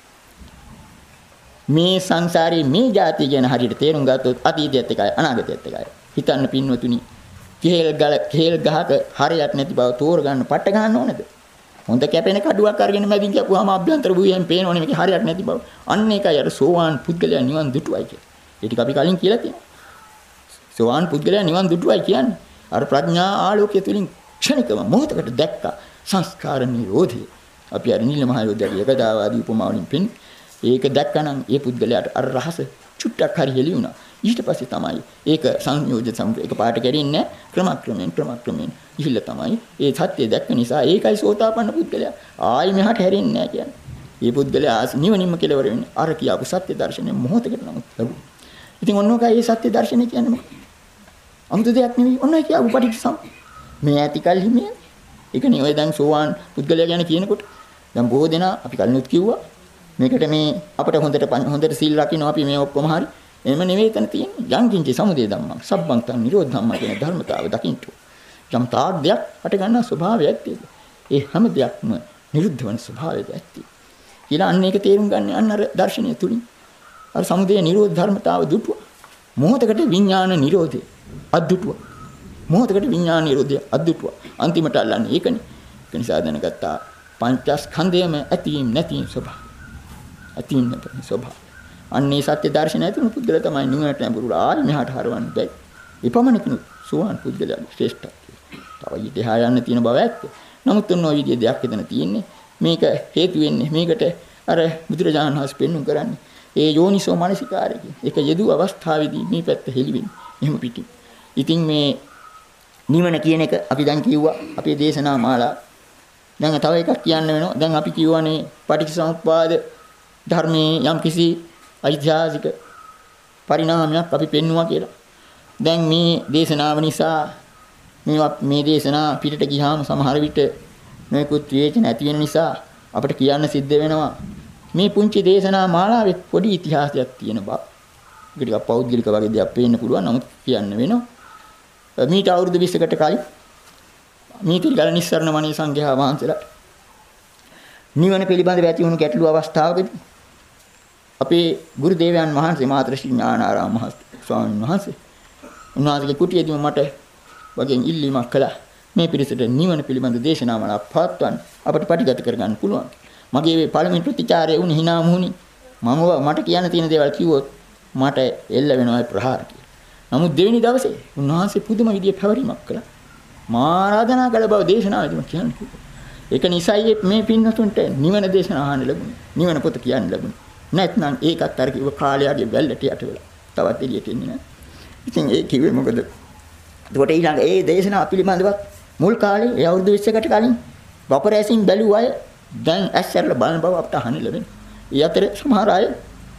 මේ සංසාරේ මේ ಜಾති ගැන හරියට තේරුම් ගත්තොත් අතීතයත් එකයි අනාගතයත් එකයි. හිතන්න පින්වතුනි කේල් ගහක හරියක් නැති බව තෝරගන්න පට්ට ගන්න ඕනද? හොඳ කැපෙන කඩුවක් අරගෙන මැදින් කියපුවාම අභ්‍යන්තර වූයෙන් පේනවනේ මේක හරියක් නැති බව. අන්න ඒකයි අර සෝවාන් පුද්ගලයා නිවන් දුටුවයි කියන්නේ. ඒ ටික අපි කලින් කියලා තියෙනවා. සෝවාන් පුද්ගලයා නිවන් දුටුවයි කියන්නේ අර ප්‍රඥා ආලෝකය තුලින් ක්ෂණිකව මොහොතකට දැක්කා සංස්කාර නිරෝධය. අපි අර නිල මහ යෝධයාගේ එකදාවාදී උපමාවලින් පෙන්නේ. ඒක දැක්කනම් ඒ පුද්ගලයාට අර රහස චුට්ටක් හරි හෙළි වුණා. ඊට පස්සේ තමයි ඒක සංයෝජන සම්ප්‍රේක එක පාට කැරින්නේ ක්‍රමක්‍රමයෙන් ඉහිල්ල තමයි ඒ සත්‍ය දැක්ක නිසා ඒකයි සෝතාපන්න පුද්ගලයා ආයි මෙහාට හැරෙන්නේ නැහැ කියන්නේ. මේ පුද්ගලයා නිවනින්ම කෙලවර වෙන්නේ අර කියාපු සත්‍ය දර්ශනය මොහොතකට නමුත් ලැබුණා. ඉතින් ඔන්නෝකයි මේ සත්‍ය දර්ශනය කියන්නේ මොකක්ද? අමුතු දෙයක් නෙවෙයි. ඔන්නෝයි කියාපු පටිච්චසම් මේ ඇතිකල් හිමිය. ඒක නේ ඔය දැන් සෝවාන් පුද්ගලයා ගැන කියනකොට දැන් බොහෝ දෙනා අපි කලිනුත් කිව්වා මේකට මේ අපිට හොඳට සීල් රකින්න අපි මේ ඔක්කොම හරි එහෙම නෙවෙයි තන තියෙන්නේ. යම් කිංචි සමුදය ධම්මං සබ්බං තං නිරෝධ ධම්මං කියන ධර්මතාව දකින්න. යම් තාක් දෙයක් හට ගන්න ස්වභාවයක් තියෙනවා. ඒ හැම දෙයක්ම නිරුද්ධ වන ස්වභාවයක් ඇති. ඊළඟ අන්න ඒක තේරුම් ගන්න අන්න අර දර්ශනය තුලින් අර සමුදය නිරෝධ ධර්මතාව දුටුවා. මොහොතකට විඥාන නිරෝධය අද්දුටුවා. මොහොතකට විඥාන නිරෝධය අද්දුටුවා. අන්තිමට අල්ලන්නේ ඒකනේ. ඒක නිසා දැනගත්තා පංචස්කන්ධයම ඇතීම් නැතිම් ස්වභාවය. ඇතීම් නැතිම් ස්වභාවය. අන්නේ සත්‍ය දර්ශනය තුන පුද්ගල තමයි නිවනට ලැබුණා. ආයි මෙහාට හරවන්න බෑ. එපමණකින් සෝවාන් පුද්ගලයාගේ ශ්‍රේෂ්ඨත්වය. තව ඊටහා යන්න තියෙන බව ඇත්ත. නමුත් ඔන්න ඔය විදිහේ දෙයක් එතන තියෙන්නේ. මේක හේතු වෙන්නේ මේකට අර බුදුරජාණන් වහන්සේ පෙන්වුම් කරන්නේ. ඒ යෝනිසෝ මනසිකාරය කියන. ඒක යෙදු අවස්ථාවේදී මේ පැත්ත හෙළි වෙන්නේ. එහෙම පිටි. ඉතින් මේ නිවන කියන එක අපි දැන් කිව්වා අපේ දේශනා මාලා. දැන් තව එකක් කියන්න වෙනවා. දැන් අපි කියවනේ පටිච්චසමුප්පාද ධර්මයේ යම්කිසි ඓතිහාසික පරිණාමයක් අපි පෙන්වුවා කියලා. දැන් මේ දේශනාව නිසා මේ දේශනා පිටට ගියාම සමහර විට මේකුත් විවේචන ඇති වෙන නිසා අපිට කියන්න සිද්ධ වෙනවා මේ පුංචි දේශනා මාලාවේ පොඩි ඉතිහාසයක් තියෙන බව. ඒක ටිකක් පෞද්ගලික වගේ දෙයක් පේන්න පුළුවන්. නමුත් කියන්න වෙනවා. මීට අවුරුදු 20කට කලින් මේතිගල නිස්සරණ මණී සංඝයා වහන්සේලා නිවන පිළිබඳව ඇති වුණු ගැටළු අවස්ථාවකදී අපේ ගුරු දේවයන් වහන්සේ මාතර ශ්‍රී ඥානාරාම ස්වාමීන් වහන්සේ උන්වහන්සේගේ කුටියේදීම මට වගේ ඉල්ලීමක් කළා. මේ පිරිසට නිවන පිළිබඳ දේශනාවල පවත්වන්න අපට පටිගත කරගන්න පුළුවන්. මගේ මේ පළමුවෙනි ප්‍රතිචාරය වුණ hina මුහුණි මට කියන්න තියෙන දේවල් කිව්වොත් මට එල්ල වෙනවා ප්‍රහාර කියලා. නමුත් දෙවෙනි දවසේ උන්වහන්සේ පුදුම විදිහේ පැවරීමක් කළා. මා ආරාධනා කළ බව දේශනාවේදීම කියන්න කිව්වා. ඒක නිසයි මේ පින්නතුන්ට නිවන දේශනා අහන්න ලැබුණේ. නිවන පොත කියන්න ලැබුණේ. නැත්නම් ඒකත් අර කිව්ව කාලයාගේ වැල්ලට යට වෙලා තවත් එළියට එන්නේ නැහැ. ඉතින් ඒ කිව්වේ මොකද? එතකොට ඊළඟ ඒ දේශනාව පිළිබඳව මුල් කාලේ ඒ අවුරුදු 20කට කලින් වපරැසින් බැලුව අය දැන් ඇස්සරල බලන බව අපට අහන්න ලැබෙනවා. ඒ අතරේ සමහර අය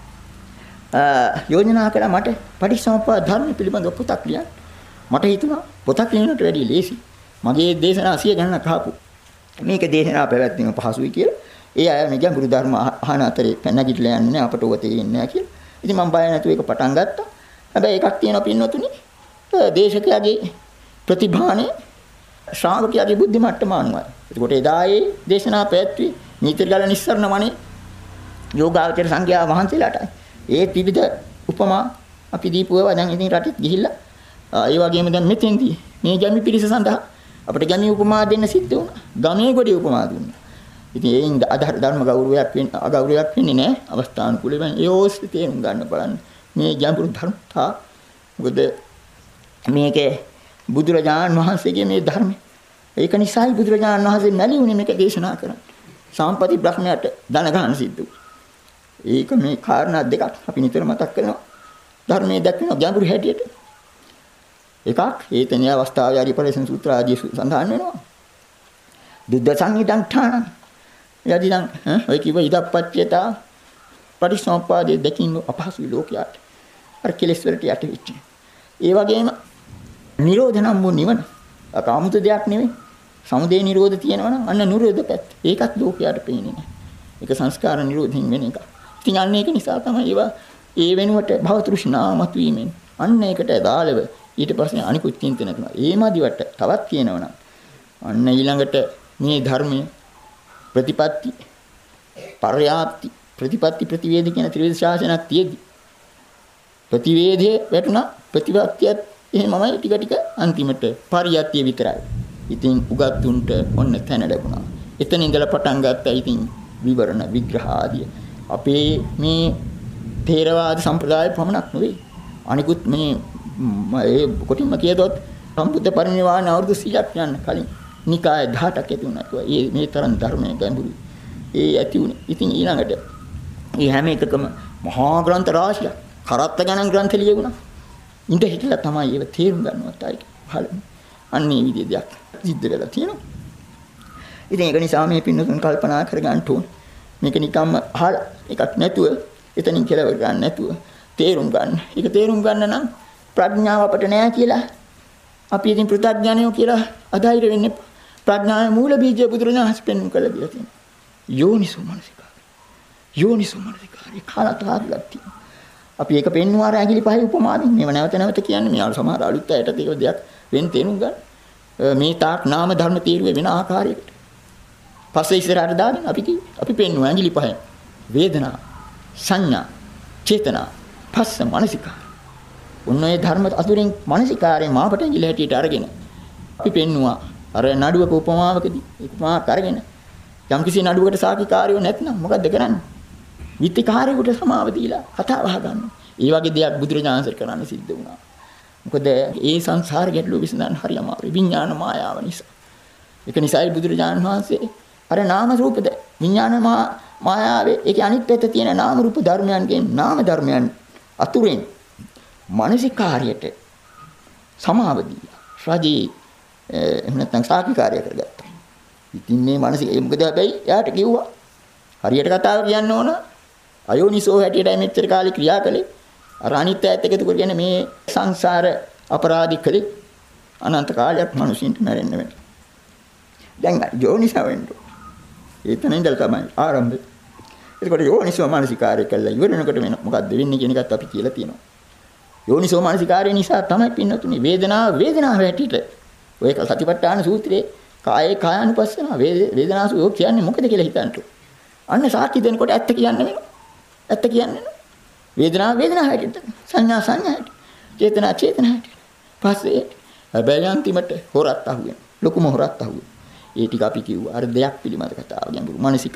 යෝජනා කළා මට පටිච්චසමුප්පාද ධර්ම පිළිබඳව පොතක් ලියන්න. මට හිතුණා පොතක් ලියනට වැඩිය ලේසි. මගේ දේශනා 100 ගණනක් අහපු මේක දේශනා පැවැත්වීම පහසුයි කියලා. ඒ අය මේ ගැඹුරු ධර්ම අහන අතරේ නැගිටලා යන්නේ නැහැ අපට ඔය තේරෙන්නේ නැහැ කියලා. ඉතින් මම බය නැතුව ඒක පටන් ගත්තා. හැබැයි එකක් තියෙනවා පින්නතුනි. දේශකයාගේ ප්‍රතිභානේ ශ්‍රාවකයාගේ බුද්ධි මට්ටම අනුවයි. ඒකට එදා ඒ දේශනා පැවැත්වී නීතිගල නිස්සරණ වනේ යෝගාවචර සංඝයා වහන්සේලාටයි. ඒ විවිධ උපමා අපි දීපුවා දැන් ඉතින් රටෙත් ගිහිල්ලා ඒ වගේම දැන් මෙතෙන්දී මේ ගැමි පිරිස සඳහා අපිට ගැමි උපමා දෙන්න සිද්ධ වුණා. ගමේ ගොඩේ උපමා දුන්නා. ඉතින් ඒයින් ධර්ම ගෞරවයක් වෙන්නේ අගෞරවයක් වෙන්නේ නැහැ. අවස්ථානුකූලව ඒ ඕස්සේ තේරුම් ගන්න බලන්න. මේ ගැඹුරු ධර්මතා මොකද මේකේ බුදුරජාණන් වහන්සේගේ මේ ධර්මය. ඒක නිසායි බුදුරජාණන් වහන්සේ මැලි වුණේ මේක දේශනා කරන්න. සාම්පති බ්‍රහ්මයාට දන ගන්න සිද්ධ වුණා. ඒක මේ කාරණා දෙකක් අපි නිතර මතක් කරනවා. ධර්මයේ දක්වන ගැඹුරු හැටියට. එකක් ඒතනිය අවස්ථාවේ අරිපරේසන් සූත්‍ර ආදී සඳහන් වෙනවා. දුද්ද සංහිතං ඨාන. යදිනම් ඔය කිව්ව ඉදප්පච්චේතා පරිසම්පාදයේ දෙකින් අපහසු ලෝකයට. අර කෙලෙස් වලට යට වෙච්ච. ඒ වගේම නිරෝධ නම් වූ නිවන. අකාමුත දෙයක් නෙවෙයි. සමුදේ නිරෝධ තියෙනවා නම් අන්න නිරෝධ පැත්ත. ඒකත් ලෝකයට පේන්නේ නැහැ. ඒක සංස්කාර නිරෝධයෙන් වෙන එකක්. ඉතින් අන්න ඒක නිසා තමයි ඒවා ඒ වෙනුවට භව තෘෂ්ණා මතුවීමෙන් අන්න ඒකට දාලව ඊට පස්සේ අනිකුත් චින්තන කරනවා. ඒ මදිවට තවත් කියනවනම් අන්න ඊළඟට මේ ධර්මයේ ප්‍රතිපatti පර්යාප්ති ප්‍රතිපatti ප්‍රතිවේදී කියන ත්‍රිවිධ ශාසනයක් තියෙදි ප්‍රතිවේදයේ වැටුණා ප්‍රතිපත්තියත් එහෙමමයි ටික ටික අන්තිමට පරියත්තිය විතරයි. ඉතින් උගත්තුන්ට ඔන්න තැන ලැබුණා. එතන ඉඳලා පටන් ගත්තා ඉතින් විවරණ විග්‍රහ ආදී. අපේ මේ ථේරවාද සම්ප්‍රදාය පමණක් නෙවෙයි. අනිකුත් මේ ඒ කොටින්ම කියතොත් සම්බුද්ධ පරිනිර්වාණ අවුරුදු 100ක් යන කලින් නිකාය 18ක් ඇති වුණා කිව්වා. මේ තරම් ධර්මයේ ගැඹුරු. ඒ ඇති වුණේ. ඉතින් ඊළඟට මේ හැම එකකම මහා ග්‍රන්ථ රාශියක් කරත්ත ගණන් ග්‍රන්ථ ලියුණා. ඉඳ හිටලා තමයි ඒව තේරුම් ගන්නවත් ආයි පහළ. අන්නේ විදිහේ දෙයක් සිද්ධ වෙලා තියෙනවා. ඉතින් ඒක නිසා මේ පින්නතුන් කල්පනා කරගන්න ඕන. මේක නිකම්ම අහලා එකක් නැතුව එතනින් කෙලවර ගන්න නැතුව තේරුම් ගන්න. ඒක තේරුම් ගන්න නම් ප්‍රඥාව අපට නැහැ කියලා අපි ඉතින් පෘථග්ජනයෝ කියලා අධෛර්ය වෙන්නේ. ප්‍රඥාවේ මූල බීජය බුදුරජාණන් පෙන්වන්න කළ දෙයක් තියෙනවා. යෝනිසෝ මනසිකාරය. යෝනිසෝ මනසිකාරය කාලතාවලක් තියෙනවා. අපි ඒක පෙන්වුවාර ඇඟිලි පහේ උපමාවෙන් මේව නැවත නැවත කියන්නේ මේ සමහර අලුත් අයට ඒක දෙයක් වෙන තේරුම් ගන්න. මේ තාක් නාම ධර්ම තීරුවේ වෙන ආකාරයකට. පස්සේ ඉස්සරහට දාගෙන අපි පෙන්වුවා ඇඟිලි පහෙන්. වේදනා, සංඥා, චේතනා, පස්ස මනසිකාරය. උන්නේ ධර්ම අතුරින් මනසිකාරයේ මාපට ඇඟිලි හැටියට අරගෙන අපි පෙන්වුවා. අර නඩුවක උපමාවකදී උපමා කරගෙන යම්කිසි නඩුවකට සාක්ෂිකාරයෝ නැත්නම් මොකද්ද කරන්නේ? විත්තිකාරයෙකුට සමාව දීලා කතා වහ ගන්නවා. ඒ වගේ දෙයක් බුදුරජාණන් කරන්න සිද්ධ වුණා. මොකද ඒ සංසාර ගැටලුව විසඳන්න හරි අමාරුයි විඥාන මායාව නිසා. ඒක නිසායි බුදුරජාණන් වහන්සේ අර නාම රූපද විඥාන මායාවේ ඒකේ අනිත් පැත්ත තියෙන නාම රූප ධර්මයන්ගෙන් නාම ධර්මයන් අතුරෙන් මානසිකාර්යයට සමාව දීලා රජේ එහෙම නැත්නම් සාකිකාරය කරගත්තා. ඉතින් මේ මානසික මොකද හැබැයි එයාට කිව්වා හරියට කතාව කියන්න ඕන අයෝනිසෝ හැටියටයි මෙච්චර කාලේ ක්‍රියා කළේ. අර අනිත් ඈත් එකතු කරගෙන මේ සංසාර අපරාධි කළේ අනන්ත කාලයක් මිනිසින්ට මැරෙන්න වෙනවා. දැන් යෝනිසෝ වෙන්න. ඒතන ඉඳලා තමයි ආරම්භය. එතකොට යෝනිසෝ මානසිකාරය කළා ඉවරනකොට වෙන මොකද්ද වෙන්නේ කියන එකත් අපි කියලා තියෙනවා. යෝනිසෝ මානසිකාරය නිසා තමයි පින්නතුනේ වේදනාව හැටියට ඔය සතිපට්ඨාන සූත්‍රයේ කායේ කායानुපස්සන වේදනාසු කියන්නේ මොකද කියලා හිතන්න. අන්න සාක්ෂි දෙනකොට ඇත්ත කියන්න වෙනවා. ඇත්ත කියන්නේ වේදනාව හැටියට සංඥා හැටියට චේතනා හැටියට පස්සේ හැබැයි අන්තිමට හොරත් අහුවෙන ලොකුම හොරත් අහුවෙන. ඒ ටික අපි කිව්වා අර දෙයක් පිළිබඳ කතාව ගැඹුරු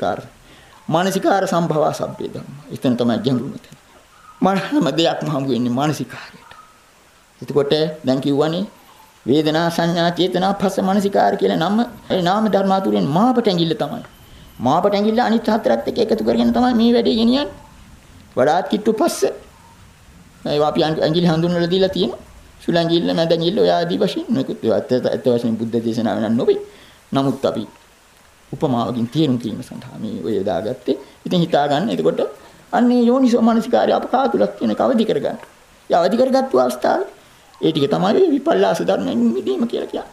මානසිකාර සම්භව සබ්බේ ධම්ම. එතන තමයි ගැඹුරුම තැන. මනම දෙයක්ම හමු වෙන්නේ මානසිකාරයට. එතකොට දැන් කිව්වනේ වේදනා සංඥා චේතනා පස්ස මානසිකාර කියලා නම ඒ නාම ධර්ම අතුරෙන් මාපට ඇඟිල්ල තමයි. මාපට ඇඟිල්ල අනිත් හතරත් එක්ක එකතු කරගෙන තමයි මේ වැඩේ ගෙනියන්නේ. වඩාත් කිට්ටු පස්ස. ඒවා අපි ඇඟිලි හඳුන්වලා දීලා තියෙනවා. සුළං ඇඟිල්ල මැද ඇඟිල්ල ඔය ආදී වශයෙන් මේකුත් ඇත්ත වශයෙන් බුද්ධ දේශනාව වෙනන් නොවේ. නමුත් අපි උපමාවකින් තේරුම් ගැනීම සඳහා මේ ඔය දාගත්තේ. ඉතින් හිතා ගන්න. එතකොට අන්නේ යෝනිසෝ මානසිකාරය අපකාතුලක් කියන කවදි කරගන්න. ඒ අවදි කරගත්තු අවස්ථාවේ ඒ ටික තමයි විපල්ලාස ධර්මයෙන් මිදීම කියලා කියන්නේ.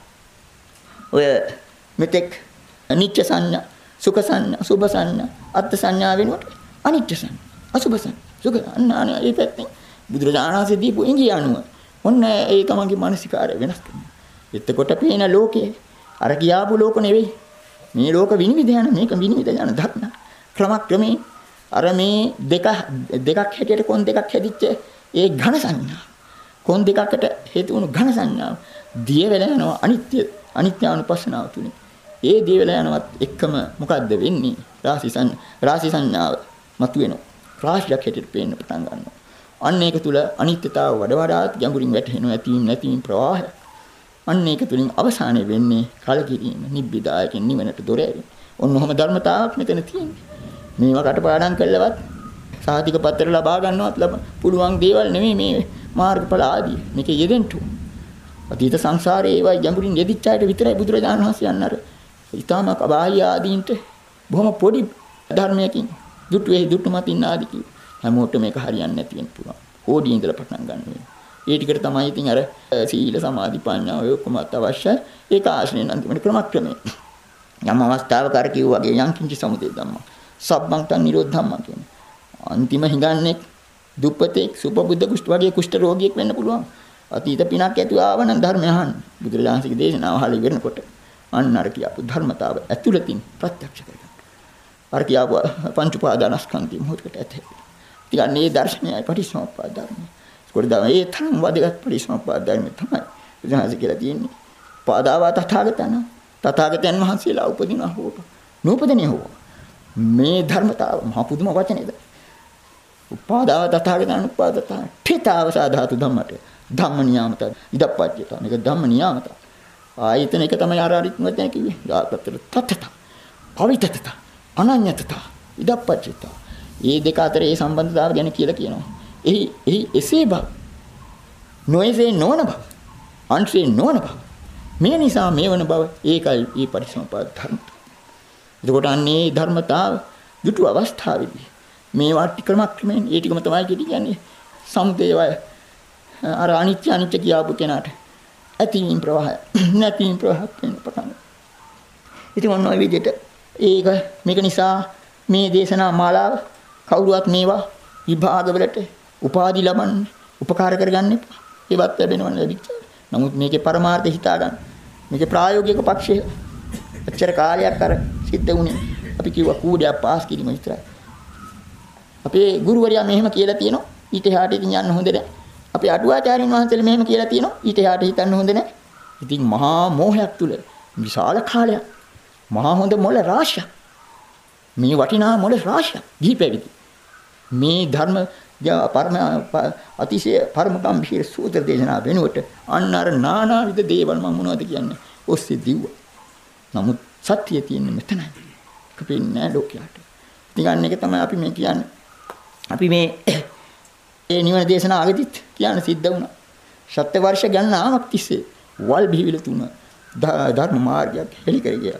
ඔය මෙතෙක් අනිත්‍ය සංඥා, සුඛ සංඥා, සුභ සංඥා, අත්ථ සංඥා වෙනකොට අනිත්‍ය සංඥා, අසුභ සංඥා, සුඛ අන්න ඒ පැත්තෙන් බුදුරජාණන් වහන්සේ දීපු ඉංගිය අනුව ඔන්න ඒ තමන්ගේ මානසිකාරය වෙනස් කරනවා. එතකොට පේන ලෝකේ අර කියාපු ලෝක නෙවෙයි. මේ ලෝක විනිවිද යන මේක විනිවිද යන ධර්ම. ක්‍රමක්‍රමයෙන් අර මේ දෙකක් හැටියට කොන් දෙකක් හැදිච්ච ඒ ඝන සංඥා. කොන් දෙකකට හේතු වුණු ඝන සංඥාව දිය වෙලා යනවා අනිත්‍යානුපස්සනාව තුනේ. ඒ දිය වෙලා යනවත් එක්කම මොකද්ද වෙන්නේ? රාශි සංඥාව මතුවෙනවා. රාශියක් හැටියට පේන්න පටන් ගන්නවා. අන්න ඒක තුල අනිත්‍යතාව වඩාත් ගැඹුරින් වැටහෙනවා. ඇතීම් නැතිීම් ප්‍රවාහය. අන්න ඒක තුලින් අවසානයේ වෙන්නේ කලකිරීම නිබ්බිදායකින් නිවනට දොර ඇරෙන. ඔන්න ඔහම ධර්මතාවක් මෙතන තියෙන්නේ. මේවා කටපාඩම් කළවත් සාධික පත්‍ර ලබා ගන්නවත් පුළුවන් දේවල් නෙමෙයි මේ මාර්ගඵල ආදී. මේක යෙදෙන්න ඕන. අතීත සංසාරේ ඒවා ගැඹුරින් යෙදිච්ච අයට විතරයි බුදුරජාණන් වහන්සේ යන්නර. ඊටමක බාහ්‍ය ආදීන්ට බොහොම පොඩි ධර්මයකින් දුටු මතින් ආදී කිව්ව. හැමෝටම මේක හරියන්නේ නැති වෙන්න පුළුවන්. ඕඩිය ඉඳලා පටන් ගන්න වෙනවා. ඒ ටිකට තමයි ඉතින් අර සීල සමාධි ප්‍රඥා ඔය ඔක්කොම අවශ්‍යයි. ඒක ආශ්‍රයෙන් අන්තිමට ක්‍රමක්‍රමයෙන් යම් අවස්ථාවක අර කිව්වා වගේ යම් කිංචි සමුදය ධම්ම. සබ්බං තන් නිරෝධ ධම්ම කියන්නේ. අන්තිම හිඟන්නේ දුප්පතෙක් සුපබුද්ධ කුෂ්ඨ වගේ කුෂ්ඨ රෝගියෙක් වෙන්න පුළුවන්. අතීත පිනක් ඇතුව ආවනම් ධර්මය අහන්න. බුදුරජාණන්සේගේ දේශනාව අහලා ඉවරනකොට අන්න අර කියපු ධර්මතාව ඇතුළතින් ප්‍රත්‍යක්ෂ කරගන්න. අර කියපු පංච උපාදානස්කන්ධය මොහොතකට ඇතේ. ඊට මේ දර්ශනයයි පටිච්චසමුප්පාද ධර්මය. ඒකෝද ඒ තරම් වදගත් පටිච්චසමුප්පාද ධර්මය තමයි බුදුහාමසේ කියලා තියෙන්නේ. පාදාව තථාගතයන් වහන්සේලා උපදින හොට නූපදිනේ හො මේ ධර්මතාව මහ පුදුම වචනේද. උපාදාව තථාගතයන් උපාදතා ठेताව සාධාතු ධම්මට ධම්ම නියාමත ඉදප්පච්චේත මේක ධම්ම නියාමත. ආයතන එක තමයි ආරාරිත් වචන කිව්වේ. යාපතර තත්තත පවිතතත අනඤ්‍යතත ඉදප්පච්චේත. මේ දෙක අතර ඒ සම්බන්ධතාව ගැන කියලා කියනවා. එහි එසේ බව නොයසේ නොවන බව අන්සේ නොවන බව මේ නිසා මේ වන බව ඒකයි මේ පරිසම්පාද ධර්ම. එතකොට අන්නේ ධර්මතාව දුටු අවස්ථාවේදී මේ වාටි ක්‍රමක්‍රමයෙන් ඒ ටිකම තමයි කියන්නේ සමුදේවය අර අනිත්‍ය කියාපු කෙනාට ඇතිවීම ප්‍රවාහය නැතිවීම ප්‍රවාහයක් වෙන පටන්. ඉතින් ඔන්න ඔය විදිහට මේක නිසා මේ දේශනා මාලාව කවුරුවත් මේවා විභාගවලට උපාධි ලබන්න උපකාර කරගන්න එපා. ඒවත් ලැබෙනවනේ ලැබිච්ච. නමුත් මේකේ පරමාර්ථය හිතා ගන්න. මේකේ ප්‍රායෝගික පක්ෂය අච්චර කාලයක් අර සිද්ධ වුණේ. අපි කිව්වා කූඩයක් පාස් කිරීම විතරයි. අපේ ගුරුවරයා මෙහෙම කියලා තියෙනවා. ඊට එහාට ඉතින් යන්න හොඳ නැහැ. අපේ අටුවාචාර්යින් වහන්සේලා මෙහෙම කියලා තියෙනවා. ඊට එහාට හිතන්න හොඳ නැහැ. ඉතින් මහා මෝහයක් තුල විශාල කාලයක් මහා හොඳ මොළ රාශියක් මේ වටිනා මොළ රාශියක් දීපෙවිදි මේ ධර්ම පරම අතිශය පරම ගම්භීර සූත්‍ර දේශනා වෙනුවට අන්න අර නානාවිද දේවල් මම මොනවද කියන්නේ ඔස්සේ දිව්වා. නමුත් සත්‍යය තියෙන්නේ මෙතනයි. කපින්නේ නැහැ ලෝකයට. ඉතින් අන්න එක තමයි අපි මේ කියන්නේ. අපි මේ නිවන දේශනා අගදිත් කියන්න සිද්ධ වුණා. සත්‍ය වර්ෂ ගණනාවක් තිස්සේ වල් බිහිවිල තුන ධර්ම මාර්ගයක් හෙළි කර ගියා.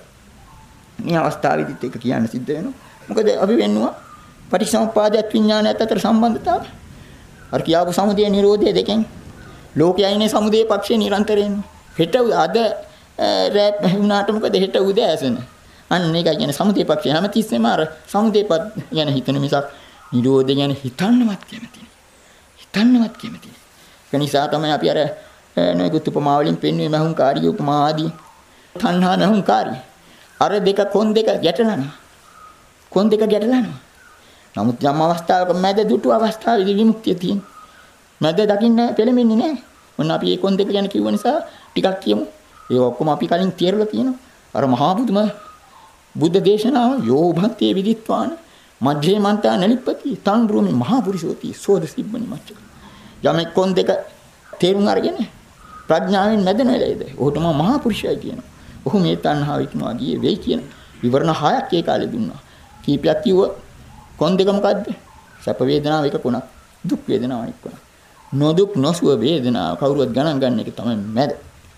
මේ අවස්ථාවේදීත් ඒක කියන්න සිද්ධ වෙනවා. මොකද අපි වෙන්නවා පටිච්චසමුප්පාදයක් විඥානයත් අතර සම්බන්ධතාවය. අර කියාපු සමුදය නිරෝධය දෙකෙන් ලෝකයේ ඉන්නේ සමුදය පක්ෂේ නිරන්තරයෙන්. හෙට අද රැප් වුණාට මොකද හෙට උදේ ඇසෙන. අන්න ඒකයි කියන්නේ සමුදය පක්ෂේ හැමතිස්සෙම අර සමුදයපත් ගැන හිතන මිසක් නිරෝධය ගැන හිතන්නවත් කැමති නෑ. හිතන්නවත් කැමති නෑ. ඒ නිසා තමයි අපි අර නොයෙකුත් උපමා වලින් පෙන්වන්නේ මහුංකාරී උපමා ආදී තණ්හා මහුංකාරී. අර දෙක කොන් දෙක ගැටලනවා. කොන් දෙක ගැටලනවා. නමුත් යම් අවස්ථාවක මැද දුටු අවස්ථාවේදී විමුක්තිය තියෙන. මැද දකින්න පෙළෙන්නේ නැහැ. මොන අපි මේ කොන් දෙක ගැන කිව්ව නිසා ටිකක් කියමු. ඒ ඔක්කොම අපි කලින් තේරලා තියෙනවා. අර මහා බුදුම බුද්ධ දේශනාව යෝභන්තේ විදිත්වාන මජ්ජේ මන්තා නලිප්පති තං බ්‍රෝමි මහා පුරිසෝති සෝද සිබ්බනි මච්චක. යමෙක් කොන් දෙක තේරුම් අරගෙන ප්‍රඥාවෙන් මැද නැලේද. ඔහුටම මහා පුරුෂයයි කියනවා. ඔහු මේ තණ්හාව ඉක්මවා ගියේ වෙයි කියන විවරණ හයක් ඒ කාලේ දුන්නා. කීපයක් කිව්ව කොන් දෙක මොකද්ද? සැප වේදනාව එක කොනක්, දුක් වේදනාව අනිත් කොනක්. නොදුක් නොසුව වේදනාව කවුරුවත් ගණන් ගන්න එක තමයි මැද.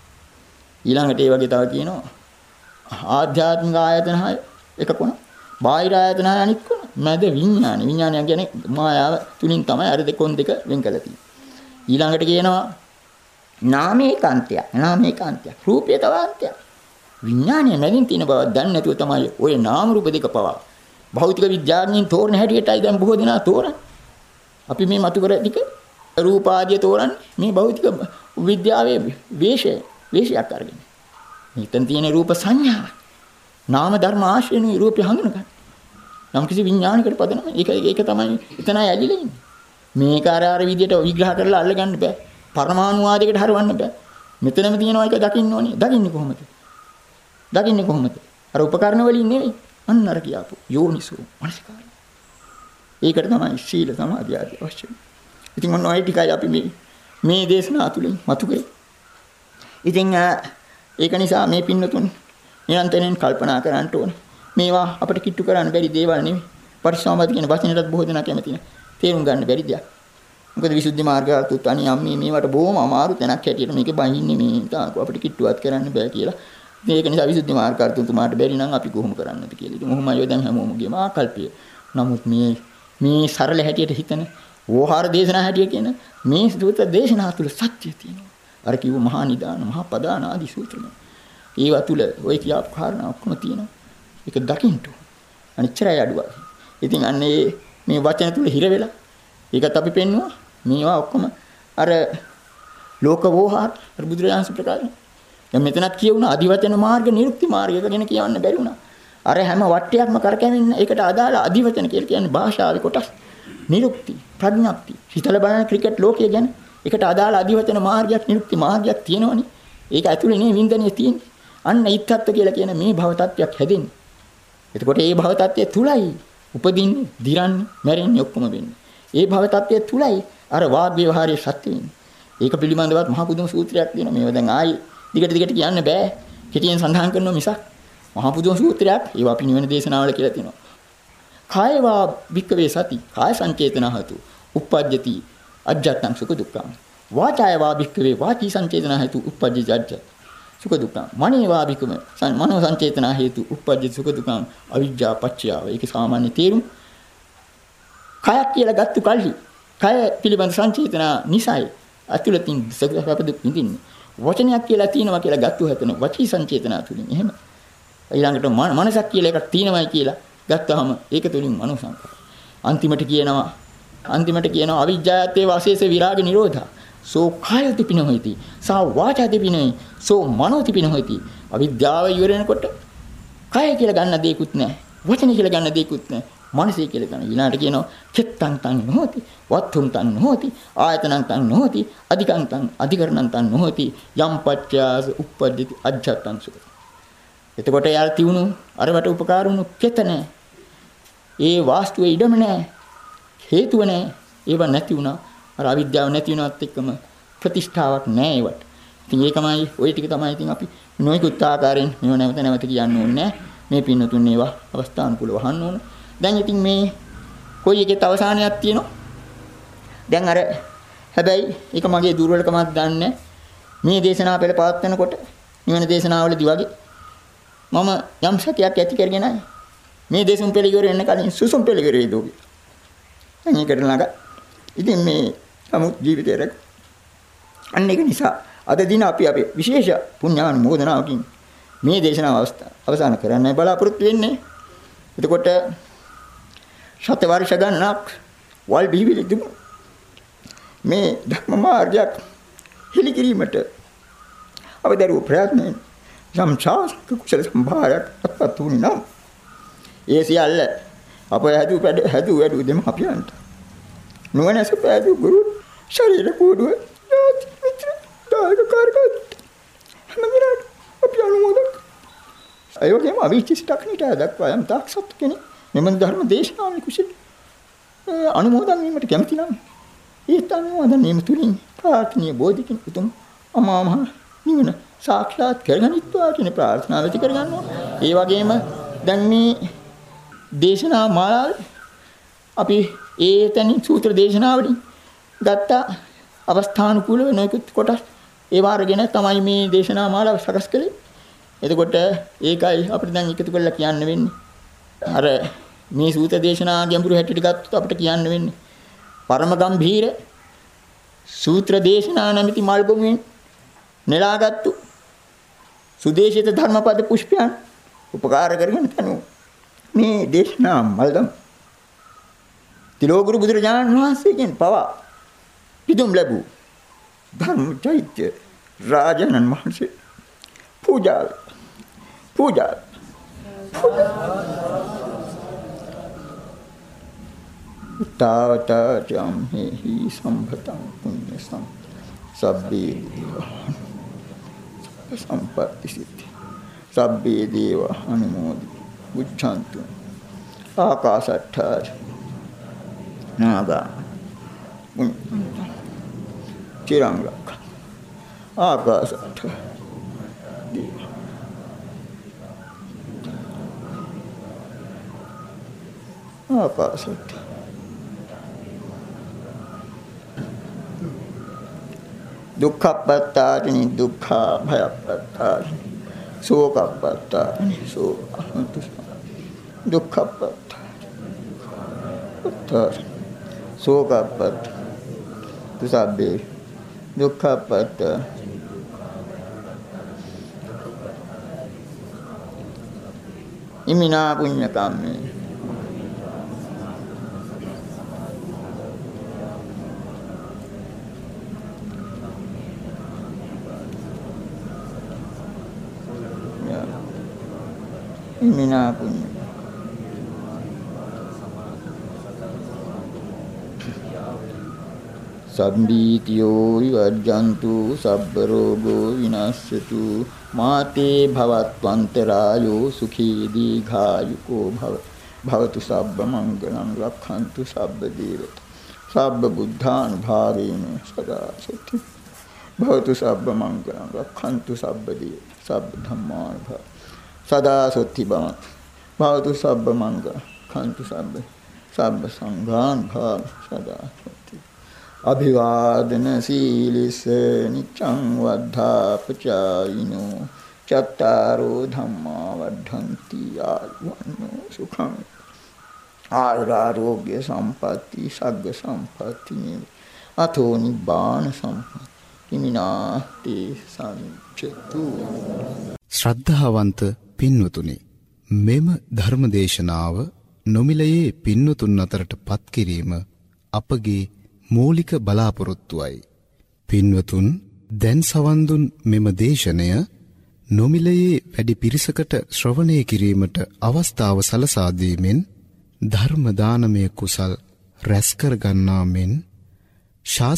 ඊළඟට ඒ වගේ තව කියනවා ආධ්‍යාත්මික ආයතන හය එක කොනක්, බාහිර ආයතන හය අනිත් කොන. මැද විඥාන. විඥානය කියන්නේ මායාව තුලින් තමයි අර දෙකොන් දෙක වෙන් කරලා තියෙන්නේ. ඊළඟට කියනවා නාමේකාන්තයක්. නාමේකාන්තයක්. රූපේ තව අන්තයක්. විඥානය මැදින් තියෙන බව දන්නේ නැතුව තමයි ඔය නාම රූප දෙක පවා භෞතික විද්‍යාඥයින් තෝරන හැටියටයි දැන් බොහෝ දෙනා තෝරන්නේ. අපි මේ මතු කර ටික රූප ආදිය තෝරන්නේ මේ භෞතික විද්‍යාවේ වේශයක් අරගෙන. මෙතන තියෙන රූප සංඥාව. නාම ධර්ම ආශ්‍රයෙන් රූපය හඳුනගන්න. නම් කිසි විඥානයකට පදනම ඒක තමයි එතනයි ඇලිලා ඉන්නේ. මේක අර විදියට විග්‍රහ කරලා අල්ලගන්න බෑ. පරමාණු ආදියකට හරවන්න බෑ. මෙතනම තියෙනවා එක දකින්න ඕනේ. දකින්නේ කොහොමද? දකින්නේ කොහොමද? අර උපකරණ වලින් නෙවෙයි. අන්න අර කියාපු යෝනිසෝ මනසිකාරය. ඒකට තමයි සීල සමාධි ආදී අවශ්‍ය. ඉතින් මොන ඔය ටිකයි අපි මේ දේශනා තුලින් මතු කරේ. ඉතින් ඒක නිසා මේ පින්නතුන් නිරන්තරයෙන් කල්පනා කරන්න ඕනේ. මේවා අපිට කිට්ටු කරන්න බැරි දේවල් නෙවෙයි. පරිසමාධි කියන වචනයටත් බොහෝ දෙනා කැමති නැහැ. තේරුම් ගන්න බැරි දෙයක්. මොකද විසුද්ධි මාර්ගාර්ථුත් අනේ අම්මේ මේවට බොහොම අමාරු තැනක් හැටියට මේකේ බහින්නේ මේ තාකෝ අපිට කිට්ටුවත් කරන්න බෑ කියලා. මේක නිසා විසුද්ධි මාර්ගාර්ථුතුමාට බැරි නම් අපි කොහොම කරන්නද කියලා. ඉතින් මොහොමයි දැන් හැමෝමගේම ආකල්පය. නමුත් මේ සරල හැටියට හිතන වෝහාර දේශනා හැටිය කියන මේ සූත්‍ර දේශනා තුල සත්‍ය තියෙනවා. අර කිව්ව මහා නිදාන මහා පදාන ආදී සූත්‍රවල. ඒවා තුල ওই කියාපු කාරණා ඔක්කොම තියෙනවා. ඒක දකින්න. අනිච්චරය අඩුවක්. ඉතින් අන්නේ මේ වචන තුල හිර වෙලා ඒකත් අපි පෙන්නවා. මේවා ඔක්කොම අර ලෝක වෝහාර අර බුදුරජාණන් ප්‍රකාශ. දැන් මෙතනත් කියුණා අධිවචන මාර්ග නිරුක්ති මාර්ගය ගැන කියවන්න බැරි වුණා. අර හැම වටයක්ම කරකැවෙන්න ඒකට අදාළ අධිවචන කියලා කියන්නේ භාෂාවේ කොටස්. නිරුක්ති, ප්‍රඥප්ති, හිතල බලන ක්‍රිකට් ලෝකයේ ගැන ඒකට අදාළ අධිවචන මාර්ගයක් නිරුක්ති මාර්ගයක් තියෙනවනේ. ඒක ඇතුලේ නේ වින්දනය තියෙන්නේ. අන්න ඊත්ත්ත්ව කියලා කියන මේ භව tattයක් හැදෙන්නේ. එතකොට මේ භව tattය තුලයි උපදින්නේ, දිරන්නේ, මැරෙන්නේ ඔක්කොම වෙන්නේ. ඒ භව tattය තුලයි අර වාග් ව්‍යවහාරයේ සත්‍ය වෙන්නේ. ඒක පිළිබඳවත් මහා පුදුම සූත්‍රයක් තියෙනවා. මේවා දැන් ආයි දිගට කියන්න බෑ. කෙටියෙන් සඳහන් කරනවා මිසක් මහා පුදුම සූත්‍රයක්. ඒවා අපි නිවන දේශනාවල කියලා තියෙනවා. කායවා වික්කවේ සති කාය සංචේතනහතු uppajjati ajjattam sukha dukkam වාචායවා වික්කවේ වාචී සංචේතනහතු uppajjati ajjat sukha dukkam මනේවා වික්කම මනෝ සංචේතන හේතු uppajjati sukha dukkam අවිජ්ජා පච්චයාව. ඒක සාමාන්‍ය තේරුම. කාය කියලා ගත්ත කල්හි කාය පිළිබඳ සංචේතන නිසයි අතුලතින් සකපද පිටින්නේ. වචනයක් කියලා තියෙනවා කියලා ගත්තු හැතන වචී සංචේතන තුලින් එහෙම. ඊළඟට මනසක් කියලා එකක් තියෙනවායි කියලා ගත්තාම ඒක තුලින් මනෝ සංකාර. අන්තිමට කියනවා අවිජ්ජායත්තේ වාසේස විරාග නිරෝධා. සෝ කායති පිනොහිති. සා වාචාති පිනොහි. සෝ මනෝති පිනොහිති. අවිද්‍යාව ඉවර වෙනකොට කාය කියලා ගන්න දෙයක්වත් නැහැ. වචන කියලා ගන්න දෙයක්වත් නැහැ. මනසේ කියලා ගන්න. ඊළඟට කියනවා චිත්තං තං නොහොති. වත්තුං තං නොහොති. ආයතනං තං නොහොති. අධිකං තං අධිකරණං තං නොහොති. යම් පච්චාස uppajjati ajjattam sukha. එතකොට යාර තියුණු අරවට උපකාර වුණු කෙතන ඒ වාස්තුවේ ඉඩම නැහැ හේතුව නැහැ ඒව නැති වුණා අර අවිද්‍යාව නැති වෙනවත් එක්කම ප්‍රතිෂ්ඨාවක් නැහැ ඒවට. ඉතින් ඒකමයි ওই ටික තමයි ඉතින් අපි නොයෙකුත් ආකාරයෙන් මේව නැවත කියන්න ඕනේ මේ පින්නතුන් ඒවා අවස්ථානුකූලව වහන්න ඕන. දැන් ඉතින් මේ කොයි එකේ අවසානයක් තියෙනවා. දැන් අර හැබැයි ඒක මගේ දුර්වලකමක් දන්නේ. මේ දේශනා පෙළ පවත්වනකොට නිවන දේශනාවලදී වගේ මම යම් සතියක් ඇති කරගෙන ආයි. මේ දේශුම් පෙළ ඉවර වෙන්න කලින් සුසුම් පෙළ ඉවර වෙයි දෝවි. අනේකට ළඟ. ඉතින් මේ සමුත් ජීවිතේ රැක. අන්න ඒක නිසා අද දින අපි අපේ විශේෂ පුණ්‍යානුමෝදනාවකින් මේ දේශනාව අවසන් කරන්න බලාපොරොත්තු වෙන්නේ. එතකොට ශත වර්ෂ ගණනක් වල් බිහිවිලි තිබුණා. මේ ධර්ම මාර්ගයක් හිලි කිරීමට අපි දරුවෝ ප්‍රයත්නයෙන් සම්චාස්ක කුසල සම්භාරයක් අත්පත් වුණේ නම් ඒ සියල්ල අප හැදු දෙමාපියන්ට නුවණැස පැදු ගුරු ශරීර කෝඩුව යාති මිත්‍ර දායක කාර්යගත හැමදෙනාට අපි අනුමෝදන්. ඒ වගේම අවිචිෂ්ඨක් නිට දක්වා යම් තාක්ෂත් කෙනෙක් මෙමන් ධර්ම දේශනාවේ කුසල අනුමෝදන් වීමට කැමති නම් ඒ අනුමෝදන් වීම තුලින් ප්‍රාර්ථනීය බෝධිකින් උතුම් අමා මහ නිවන සාක්ෂාත් කරගනිත්වා කියන ප්‍රාර්ථනාව ඇති කරගන්නවා. ඒ වගේම දැන් මේ දේශනා මාලාවේ අපි ඒතනින් සූත්‍ර දේශනාවලින් ගත්ත අවස්ථානුකූලව නොයෙකුත් කොටස් ඒව අරගෙන තමයි මේ දේශනා මාලාව සකස් කළේ. එතකොට ඒකයි අපිට දැන් එකතු කරලා කියන්න වෙන්නේ. අර මේ සූත්‍ර දේශනා ගැඹුරු හැටියට ගත්තොත් අපිට කියන්න වෙන්නේ පරම ගම්භීර සූත්‍ර දේශනා නැමැති මල්බොමුවෙන් නෙලාගත්තු සුදේශිත ධර්මපද පුෂ්පයන් උපකාර කරගෙන තනු මේ දේශනා මල්දම් තිලෝගුරු බුදුරජාණන් වහන්සේගෙන් පවා පිදුම් ලැබූ ධර්ම චෛත්‍ය රාජානන් වහන්සේ පූජා තාවතාචම් හි සම්පතං පුඤ්ඤසං සබ්බේ සම්පත්ති සිද්ධි සබ්බේ දේව අනුමෝදි උච්ඡන්තු ආකාශට්ඨා නාගා චිරංගක් ආකාශට්ඨා ආකාශට්ඨා දුක්ඛපත්තානි දුක්ඛා භයපත්තානි සෝකපත්තානි සෝකන්තු දුක්ඛපත්තානි සෝකපත් තුසබ්බේ දුක්ඛපත්ත ඉමිනා පුඤ්ඤ කම්මේ ඉමිනා පුඤ්ඤ සම්බීතියෝ විවර්ජන්තු සබ්බ රෝගෝ විනාශයතු මාතේ භවත්වන්තරායෝ සුඛී දීඝායුකෝ භවතු සබ්බ මංගලං රක්ඛන්තු සබ්බ දේවත සබ්බ බුද්ධානුභාවේන සදා සති භවතු සබ්බ මංගලං රක්ඛන්තු සබ්බ දේවත සබ්බ ධම්මානුභාව සදා සොත්ති භවතු සබ්බ මංගල රක්ඛන්තු සබ්බ සංඝානුභාව සදා සොත්ති අභිවාදන සීලිස නිච්ඡං වද්ධාපචායිනෝ චත්තාරෝ ධම්මා වද්ධන්ති ආයුවන්නෝ සුඛං ආරෝග්‍ය සම්පatti සග්ග සම්පatti අතෝ නිබ්බාන සම්පatti කිමිනාති සංචතු. ශ්‍රද්ධාවන්ත පින්වතුනි, මෙම ධර්මදේශනාව නොමිලයේ පින්වතුන් අතරට පත් කිරීම අපගේ මූලික බලාපොරොත්තුවයි. පින්වතුන් දැන් සවන් දුන් මෙම දේශනය නොමිලයේ වැඩි පිරිසකට ශ්‍රවණය කිරීමට අවස්ථාව සලසා දීමෙන් ධර්ම දානමය කුසල් රැස් කර ගන්නා මෙන්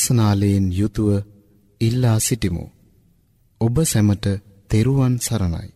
ශාසනාලයෙන් යුතුව ඉල්ලා සිටිමු. ඔබ සැමට තෙරුවන් සරණයි.